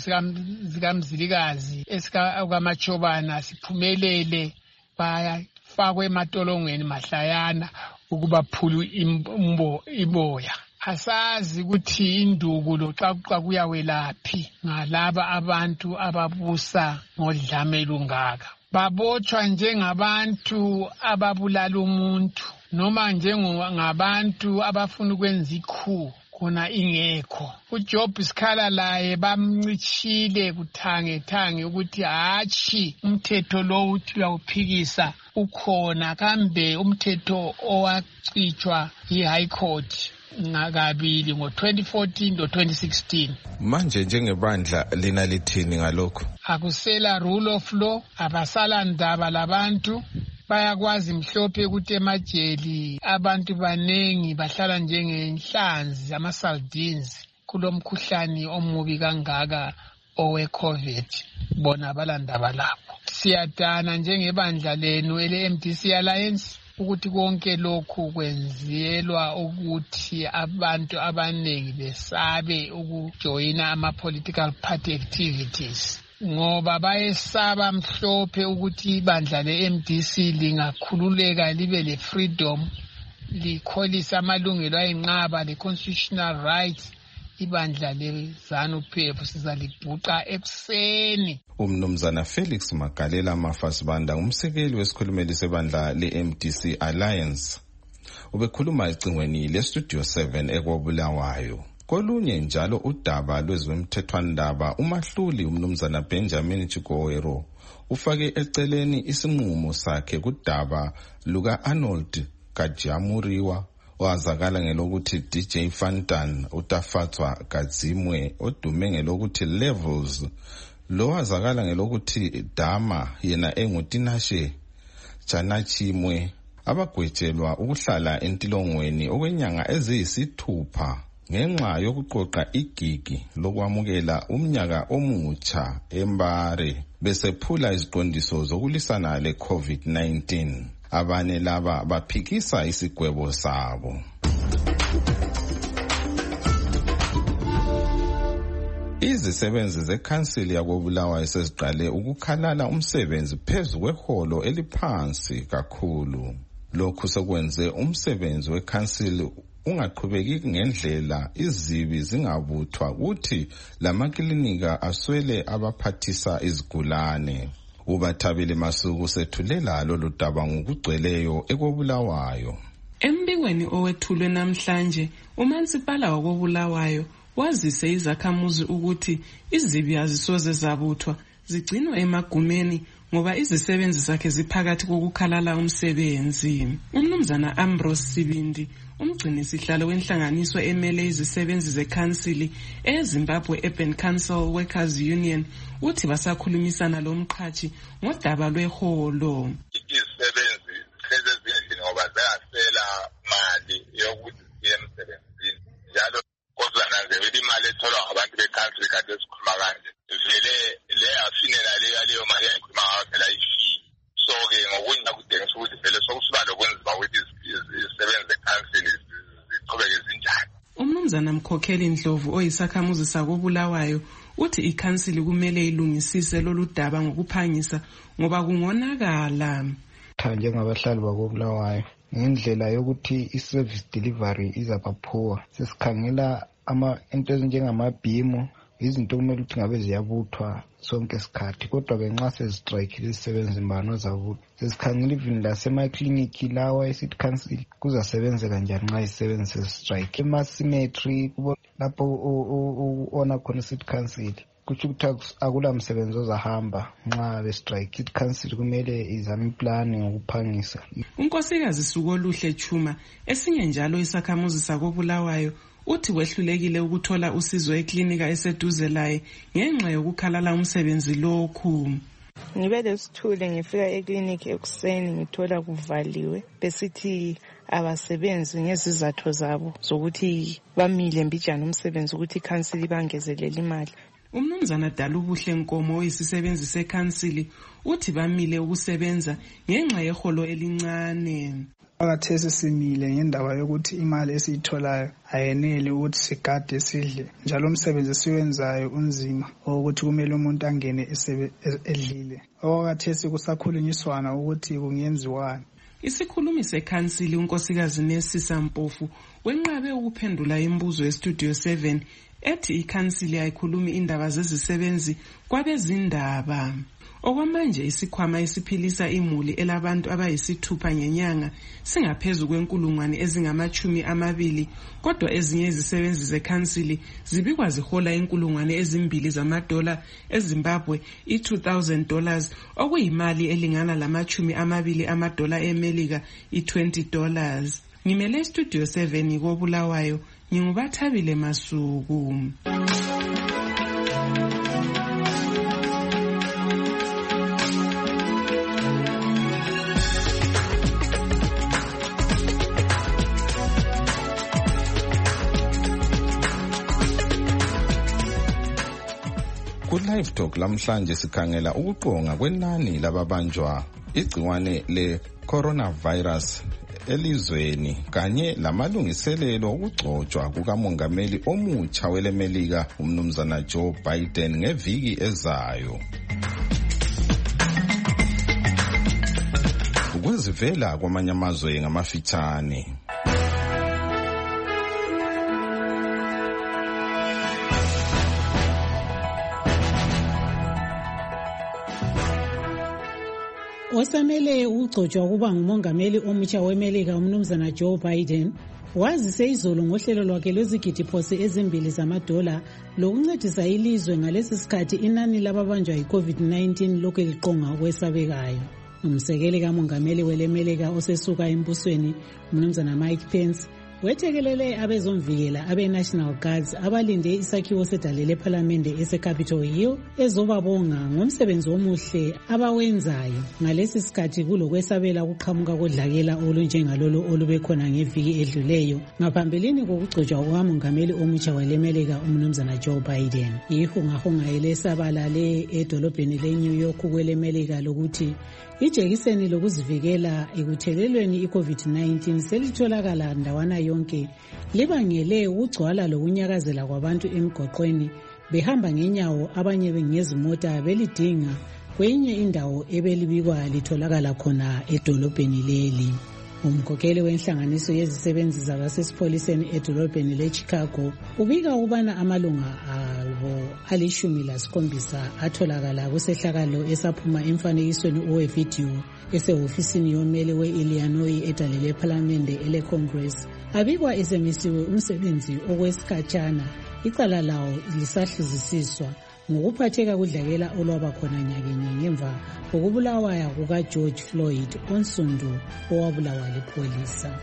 sikamzilikazi esikamachobana siphumelele bayafakwe ematolongweni mahlayana ukuba phulu imbo iboya. Asazi ukuthi induku lo xa kuyawelaphi ngalaba abantu ababusa ngodlame lungaka. Babotshwa njengabantu ababulala umuntu noma njengabantu abafuna ukwenza ikhu khona ingekho. uJob Sikhala laye bamncishile kuthange thange ukuthi hatshi umthetho lo uthi uyawuphikisa ukhona, kambe umthetho owacitshwa yi-High Court ngakabili ngo twenty fourteen no twenty sixteen. Manje njengebandla lina lithini ngalokho? Akusela rule of law, abasala ndaba labantu, bayakwazi mhlophe ukuthi emajeli abantu banengi bahlala njengenhlanzi ama sardines kulomkhuhlane omubi kangaka owe COVID, bona balandaba lapho. Siyadana njengebandla lenu ele-M D C Alliance ukuthi konke lokhu kwenzielwa ukuthi abantu abanengi besabe ukujoyina ama-political party activities, ngoba bayesaba mhlophe ukuthi ibandla le-M D C lingakhululeka libe le-freedom, likholisa amalungelo ayinqaba le-constitutional rights. Ibandla le-ZANU P F sizalibhuqa ekuseni. Umnumzana Felix Magalela Mafasibanda umsekeli wesikhulumeli sebandla le-M D C Alliance ubekhuluma ecingweni le-Studio seven ekwabulawayo. Kolunye njalo udaba lwezomthethwandaba umahluli umnumzana Benjamin Chikowero ufake eceleni isinqumo sakhe kudaba luka-Arnold Kajamuriwa owazakala ngelokuthi D J Fantan utafatswa Kadzimwe odume ngelokuthi Levels, lo wazakala ngelokuthi Dama yena enguTinashe Chanachimwe, abagwetshelwa ukuhlala entilongweni okwenyanga eziyisithupha ngenxa yokuqoqa igigi lokwamukela umnyaka omutsha eMbare besephula iziqondiso zokulisana le-COVID nineteen. Abane laba baphikisa isigwebo sabo. Izisebenzi zekhansili yakobulawayo seziqale ukukhalala umsebenzi phezu kweholo eliphansi kakhulu. Lokhu sekwenze umsebenzi wekhansili ungaqhubeki ngendlela, izibi zingabuthwa kuthi lamaklinika aswele abaphathisa izigulane. Ubathabile Masuku sethulela lolu daba ngokugcweleyo ekobulawayo. Embikweni owethulwe namhlanje, uMansipala wakobulawayo wazise izakhamuzi ukuthi izibi azisoze zabuthwa zigcinwa emagumeni ngoba izisebenzi zakhe ziphakathi kokukhalala umsebenzi. Umnumzana Ambrose Sibindi, umgcini sihlalo wenhlanganiso emele izisebenzi zekhansili eZimbabwe Urban Council Workers Union, uthi basakhulumisana lo mqhathi ngodaba lweholo. Izisebenzi sezezindlini ngoba ziyasela mali yokuthi siye emsebenzini, njalo kodwa nanzewela imali etholwa ngabantu bekhansili kade sikhuluma kanje vele le afinela leyo leyo mali yayikhuluma ngayo phela ifi. So ke ngokunye Umnumzana Mkhokheli Ndlovu oyisakhamuzi sakobulawayo uthi ikhansili kumele ilungisise lolu daba ngokuphangisa ngoba kungonakala. Njengabahlali bakobulawayo ngendlela yokuthi i-service delivery izabaphuwa sesikhangela ama into ezinjengamabhimu izinto kumele ukuthi ngabe ziyabuthwa sonke isikhathi kodwa ke nxa sezistrike izisebenzi mbano zabuthwa sesikhangela even lasemakliniki lawa e-city council kuzasebenzeka njani nxa izisebenzi sezistrike ema-cemetery lapho ona khona i-city council kutsho ukuthi akula msebenzi ozahamba nxa bestrike. City council kumele izame iplani ngokuphangisa. Unkosikazi Sukoluhle Chuma esinye njalo isakhamuzi sakobulawayo uthi wehlulekile ukuthola usizo eklinika eseduze laye ngenxa yokukhalala umsebenzi lokhu. Ngibe lesithule ngifika eklinika ekuseni ngithola kuvaliwe besithi abasebenzi ngezizathu zabo zokuthi bamile mbijana umsebenzi ukuthi ikhansili bangezelela imali. Umnumzana Dalubuhle Nkomo oyisisebenzi sekhansili uthi bamile ukusebenza ngenxa yeholo elincane. Akathesi simile ngendaba yokuthi imali esiyitholayo ayenele ukuthi sigade sidle njalo umsebenzi siwenzayo unzima ukuthi kumele umuntu angene edlile. Okathesi kusakhulunyiswana ukuthi kungenziwani. Isikhulumi sekhansili unkosikazi Nesisa Mpofu wenqabe ukuphendula imibuzo estudio seven ethi ikhansili ayikhulumi indaba zezisebenzi kwabezindaba. Okwamanje isikhwama esiphilisa imuli elabantu abayisithupha ngenyanga singaphezulu kwenkulungwane ezingamachumi amabili kodwa ezinye izisebenzi zekhansili zibikwa zihola inkulungwane ezimbili zamadola eZimbabwe i-two thousand dollars okuyimali elingana lamachumi amabili amadola eMelika i-twenty dollars. Ngimele studio seven kobulawayo ngingubathabile Masuku. Ku-Live Talk lamhlanje sikhangela ukuqonga kwenani lababanjwa igciwane le-coronavirus elizweni kanye lamalungiselelo okugcotshwa kukamongameli omutsha welemelika umnumzana Joe Biden ngeviki ezayo. Ukwezivela kwamanye amazwe ngamafitshane. Osamele ugcotshwa ukuba ngumongameli omutsha wemelika umnumzana Joe Biden wazise izolo ngohlelo lwakhe lwezigidi phose ezimbili zamadola lokuncedisa ilizwe ngalesi sikhathi inani lababanjwa yi-COVID nineteen lokhu liqonga okwesabekayo. Umsekeli kamongameli welemelika osesuka embusweni umnumzana Mike Pence wethekelele abezomvikela abe-National Guards abalinde isakhiwo sedalele ephalamende ese-Capitol Hill ezobabonga ngomsebenzi omuhle abawenzayo ngalesi sikhathi kulokwesabela ukuqhamuka kodlakela olunjengalolo olubekhona ngeviki edluleyo ngaphambilini kokugcotshwa kukamongameli omutsha welemelika umnumzana Joe Biden. Ihungahunga elesabalale edolobheni le-New York kwelemelika lokuthi ijekiseni lokuzivikela ekuthelelweni i-COVID nineteen selitholakala ndawana yonke libangele ukugcwala lokunyakazela kwabantu emgwaqweni behamba ngenyawo abanye ngezimota belidinga kwenye indawo ebelibikwa litholakala khona edolobheni leli. Umkhokheli wenhlanganiso yezisebenzi zabasesipholiseni edolobheni le-Chicago ubika ukubana amalunga abo alishumi lasikhombisa atholakala kusehlakalo esaphuma emfanekisweni owevidiyo esehofisini yommeli we-Illinois edalele ephalamende ele-Congress abikwa esemisiwe umsebenzi okwesikhatshana icala lawo lisahluzisiswa ngokuphatheka kudlakela olwaba khona nyakenye ngemva kokubulawa kukaGeorge Floyd onsundu owabulawa lipholisa.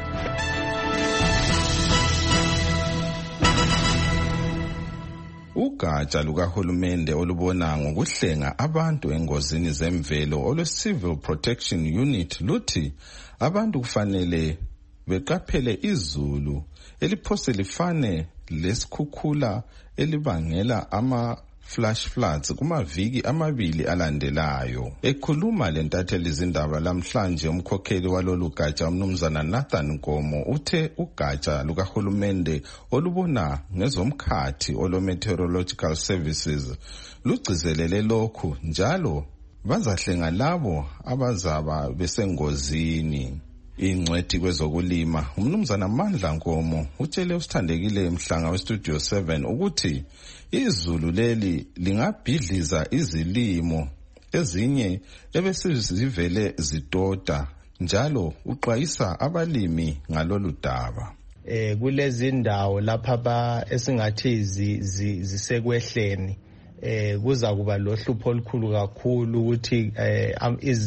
Ugatsha lukahulumende olubona ngokuhlenga abantu engozini zemvelo olwe-Civil Protection Unit luthi abantu kufanele beqaphele izulu eliphose lifane lesikhukhula elibangela ama flash floods kumaviki amabili alandelayo. Ekhuluma lentatheli izindaba lamhlanje umkhokheli walolu gatsha umnumzana Nathan Nkomo uthe ugatsha lukahulumende olubona ngezomkhathi olo meteorological services lugcizelele lokhu njalo bazahlenga labo abazaba besengozini. Ingcwethi kwezokulima umnumzana Mandla Nkomo utshele usithandekile Mhlanga westudio seven ukuthi izulu leli lingabhidliza izilimo ezinye ebesizivele zitota njalo uxwayisa abalimi ngalolu daba. Eh kulezi ndawo lapha ba esingathi zisekwehleni eh kuza kuba lohlupho olukhulu kakhulu ukuthi eh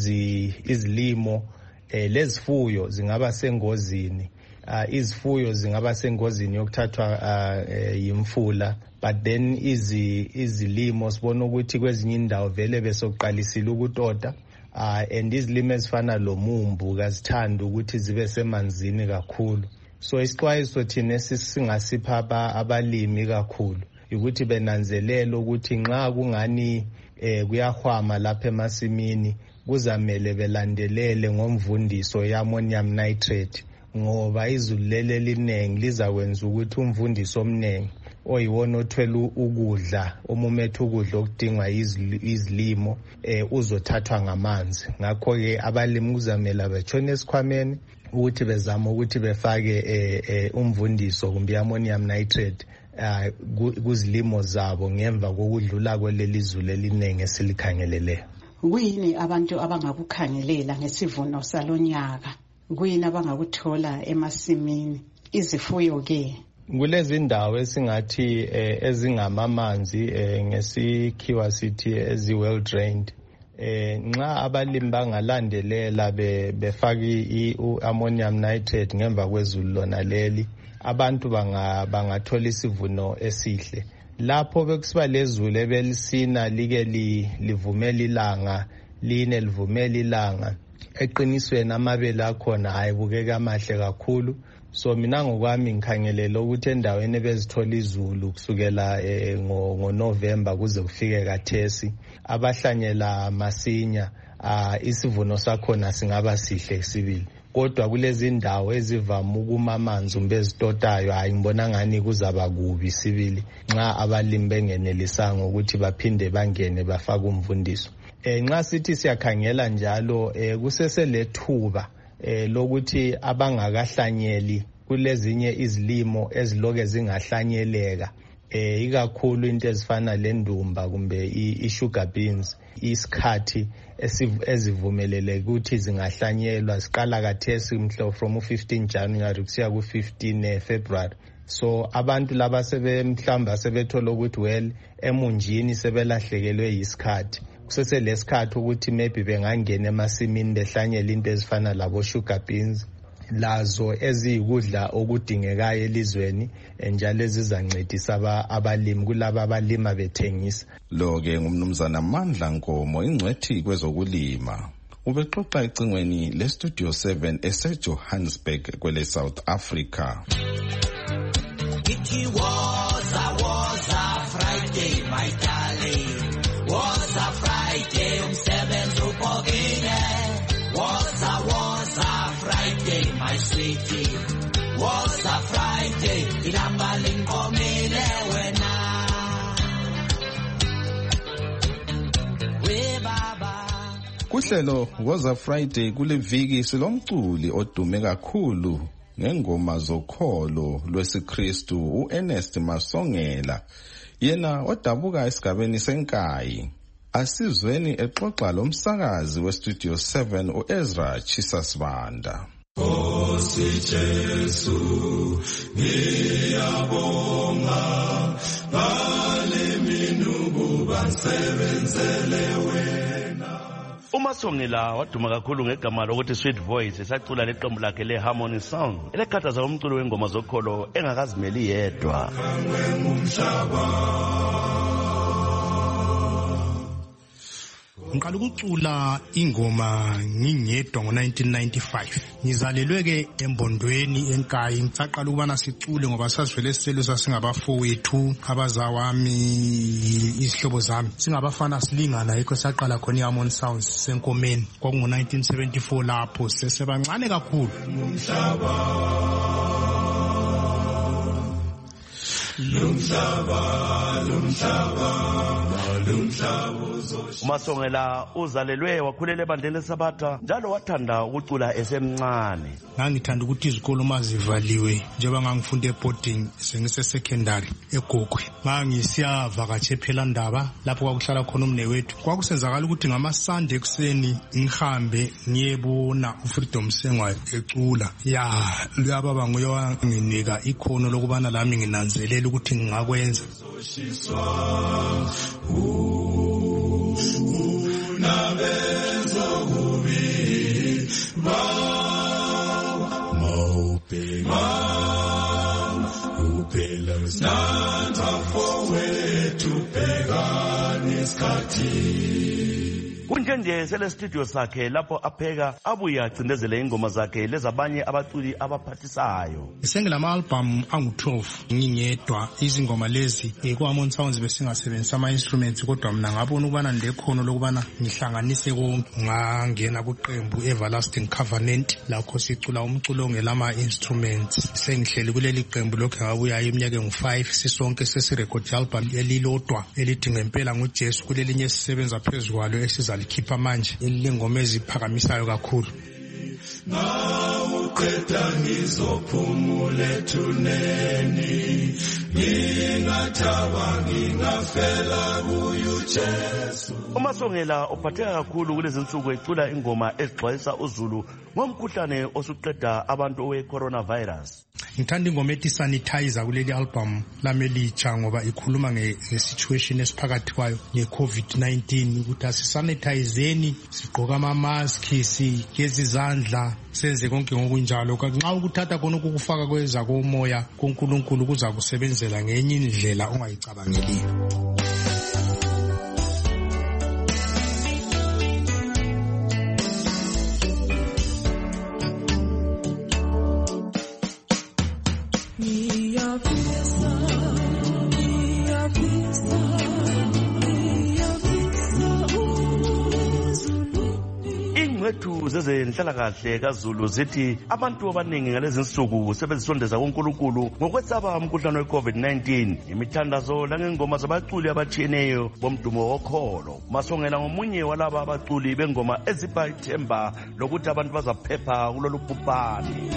izilimo eh lezifuyo zingaba sengozini. Uh, izifuyo zingaba sengozini yokuthathwa uh, yimfula, but then izi izilimo sibona ukuthi kwezinye indawo vele besoqalisile ukutota uh, and izilimo ezifana lomumbu kazithanda ukuthi zibe semanzini kakhulu. So isixwayiso thina singasipha abalimi kakhulu ukuthi benanzelele ukuthi nxa kungani eh kuyahwama lapha emasimini kuzamele belandelele ngomvundiso ye-ammonium nitrate ngoba izulu leli linengi lizakwenza ukuthi umvundiso omnengi oyiwona othwele ukudla omumethe ukudla okudingwa izilimo eh uzothathwa ngamanzi. Ngakho ke abalimi kuzamela betshone esikhwameni ukuthi bezama ukuthi befake eh umvundiso kumbe ammonium nitrate kuzilimo zabo ngemva kokudlula kweleli izulu elinengi esilikhangeleleyo. Kuyini abantu abangakukhangelela ngesivuno salonyaka? Kuyini abangakuthola emasimini? Izifuyo ke kulezi ndawo esingathi eh, ezingamamanzi eh, ngesikhiwa sithi ezi well drained eh nxa abalimi bangalandelela be, befaki i-ammonium nitrate ngemva kwezulu lona leli abantu banga bangathola isivuno esihle. Lapho bekusiba lezulu ebelisina like livumela ilanga line livumela ilanga eqinisweni amabele akhona ayibukeka amahle kakhulu. So mina ngokwami ngikhangelela ukuthi endaweni ebezithola izulu kusukela eh, ngo, ngo November kuze kufike kathesi abahlanyela masinya uh, isivuno sakhona singaba sihle sibili. Kodwa kulezi ndawo ezivama ukuma amanzi umbe ezitotayo hayi ngibona ngani kuzaba kubi sibili nxa abalimi bengenelisanga ukuthi baphinde bangene bafaka umvundiso. Eh nxa sithi siyakhangela njalo eh kuseselethuba eh lokuthi abangakahlanyeli kulezinye izilimo eziloke zingahlanyeleka eh ikakhulu into ezifana lendumba kumbe i-sugar beans isikhathi ezivumelele ukuthi zingahlanyelwa siqala kathesi mhlo from fifteen January kusiya ku fifteen February. So abantu laba sebemhlamba sebethola ukuthi well emunjini sebelahlekelwe yisikhathi kusese lesikhathi ukuthi maybe bengangena emasimini behlanyela into ezifana labo sugar beans lazo eziyikudla okudingekayo elizweni njalo ezizancedisa abalimi kulabo abalima bethengisa. Lo ke ngumnumzana Mandla Nkomo ingcwethi kwezokulima ubexoxa ecingweni le studio seven eseJohannesburg kwele South Africa. It was a was a Friday my darling, was a Friday umsebenzi ubhokile, was a was a Friday my sweetie, was a Friday ilamba linkomile wena we baba. Kuhlelo was a Friday kule viki silomculi odume kakhulu ngengoma zokholo lwesiKristu uErnest Masongela yena odabuka esigabeni senkayi. Asizweni exoxa lomsakazi westudio seven uEzra Chisasibanda. Nkosi Jesu ngiyabonga ngale minuku bansebenzele wena. uMasongela waduma kakhulu ngegama lokuthi Sweet Voice esacula leqembu lakhe leHarmony Song elekhathaza umculo wengoma zokholo engakazimeli yedwa. ngiqala ukucula ingoma ngingedwa ngo nineteen ninety-five. Ngizalelwe ke embondweni enkayi, ngisaqala ukubana sicule ngoba sasivele sicelo sasingabafowethu, abazawami, izihlobo zami. Singabafana silingana yikho saqala khona iHarmony Sounds senkomeni. Kwakungo nineteen seventy-four lapho sesebancane kakhulu. Lumhlaba lumhlaba lumhlaba uMasongela uzalelwe wakhulela ebandleni leSabatha njalo wathanda ukucula esemncane. Ngangithanda ukuthi izikolo mazivaliwe njengoba ngangifunda eboarding sengise secondary eGogwe. Mangisiyavakatshe phela ndaba lapho kwakuhlala khona umnewethu. Kwakusenzakala ukuthi ngama Sunday ekseni ngihambe ngiyebona uFreedom Sengwa ecula. Ya luyababa nguye wanginika ikhono lokubana lami nginanzelela ukuthi ngingakwenza. Unabenzo kubi Mama Maupe Mama Upela Nanta fowethu bheka nesikhathi. Kunjenje sele studio sakhe lapho apheka abuya acindezele ingoma zakhe lezabanye abaculi abaphathisayo. Sengilama album angu twelve ngingedwa. Izingoma lezi eKwaMon Sounds besingasebenzisa ama instruments kodwa mina ngabona ukubana ndekhono lokubana ngihlanganise konke. Ngangena kuqembu Everlasting Covenant lakho sicula umculo ongelama instruments. Sengihleli kuleli qembu lokho ngabuya iminyaka engu five sisonke sesirecord album elilodwa elithi ngempela nguJesu kulelinye esisebenza phezulu esiza likhipha manje elingoma eziphakamisayo kakhulu. Nawuqeda ngizophumule thuneni ngingathaba ngingafela kuyo Jesu. uMasongela uphatheka kakhulu kulezi nsuku ecula ingoma ezixwayisa uzulu ngomkhuhlane osuqeda abantu owe coronavirus. Ngithanda ingoma ethi sanitizer kuleli album lami elitsha ngoba ikhuluma nge-situation esiphakathi kwayo nge-COVID nineteen ukuthi asisanitizeni, sigqoka ama-mask, sigeze izandla, senze konke ngokunjalo. Nxa ukuthatha khona ukufaka kweza komoya koNkulunkulu kuza kusebenzela ngenye indlela ongayicabangeliyo. Zezenhlalakahle kaZulu zithi abantu abaningi ngalezi nsuku sebezisondeza kuNkulunkulu ngokwesaba umkhuhlane we-COVID nineteen. Imithandazo langengoma zabaculi abatshiyeneyo bomdumo wokholo. Masongela ngomunye walaba abaculi bengoma ezipha ithemba lokuthi abantu bazaphepha kulolu bhubhane.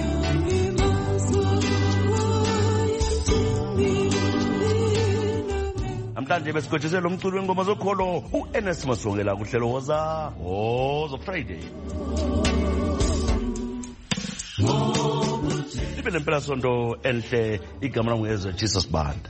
Namhlanje besikhothise lo mculi wengoma zokholo uEnes Masongela kuhlelo woza Woza Friday. Libe lempela sonto enhle igama langu Ezra Jesus Banda.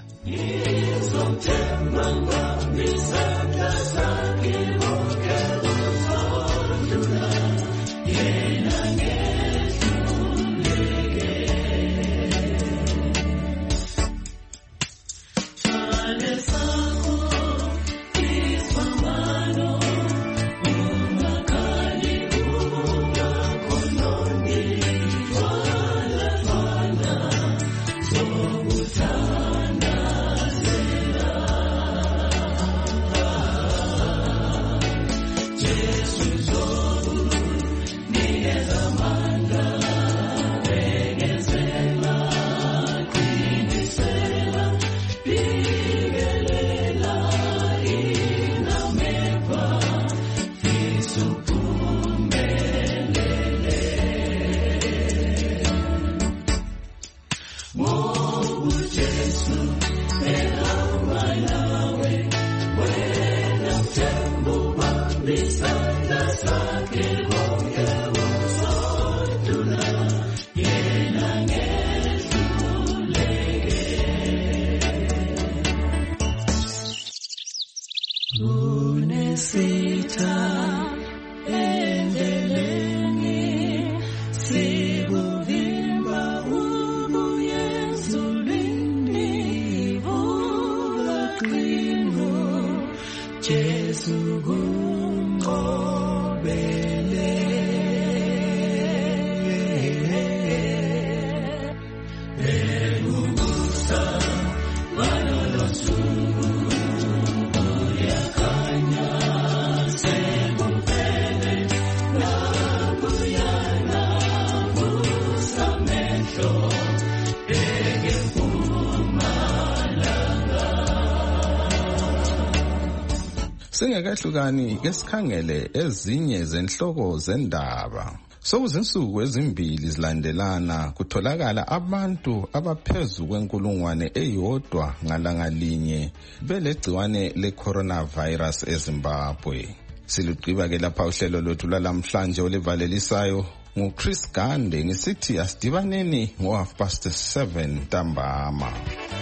Singakahlukani ke sikhangele ezinye zenhloko zendaba. Sokuzinsuku ezimbili zilandelana kutholakala abantu abaphezu kwenkulungwane eyodwa ngalanga linye belegciwane le-coronavirus eZimbabwe. Siluqiba ke lapha uhlelo lwethu lwalamhlanje olivalelisayo nguChris Gande ngisithi asidibaneni ngo half past seven ntambama.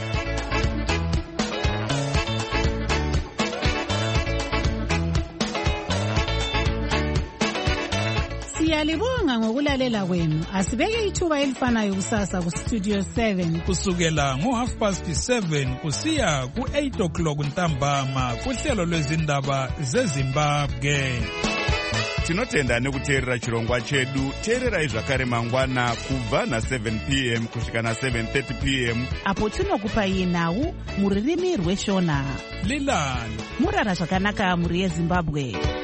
Siyalibonga ngokulalela kwenu. Asibeke ithuba elifanayo kusasa ku Studio seven kusukela ngo half past seven kusiya ku eight o'clock ntambama kuhlelo lwezindaba zeZimbabwe. Tinotenda nekuteerera chirongwa chedu. Teererai zvakare mangwana kubva na seven p m kusvika na seven thirty p m apo tinokupai nhau muririmi rweshona. Lilani murara zvakanaka muri yeZimbabwe.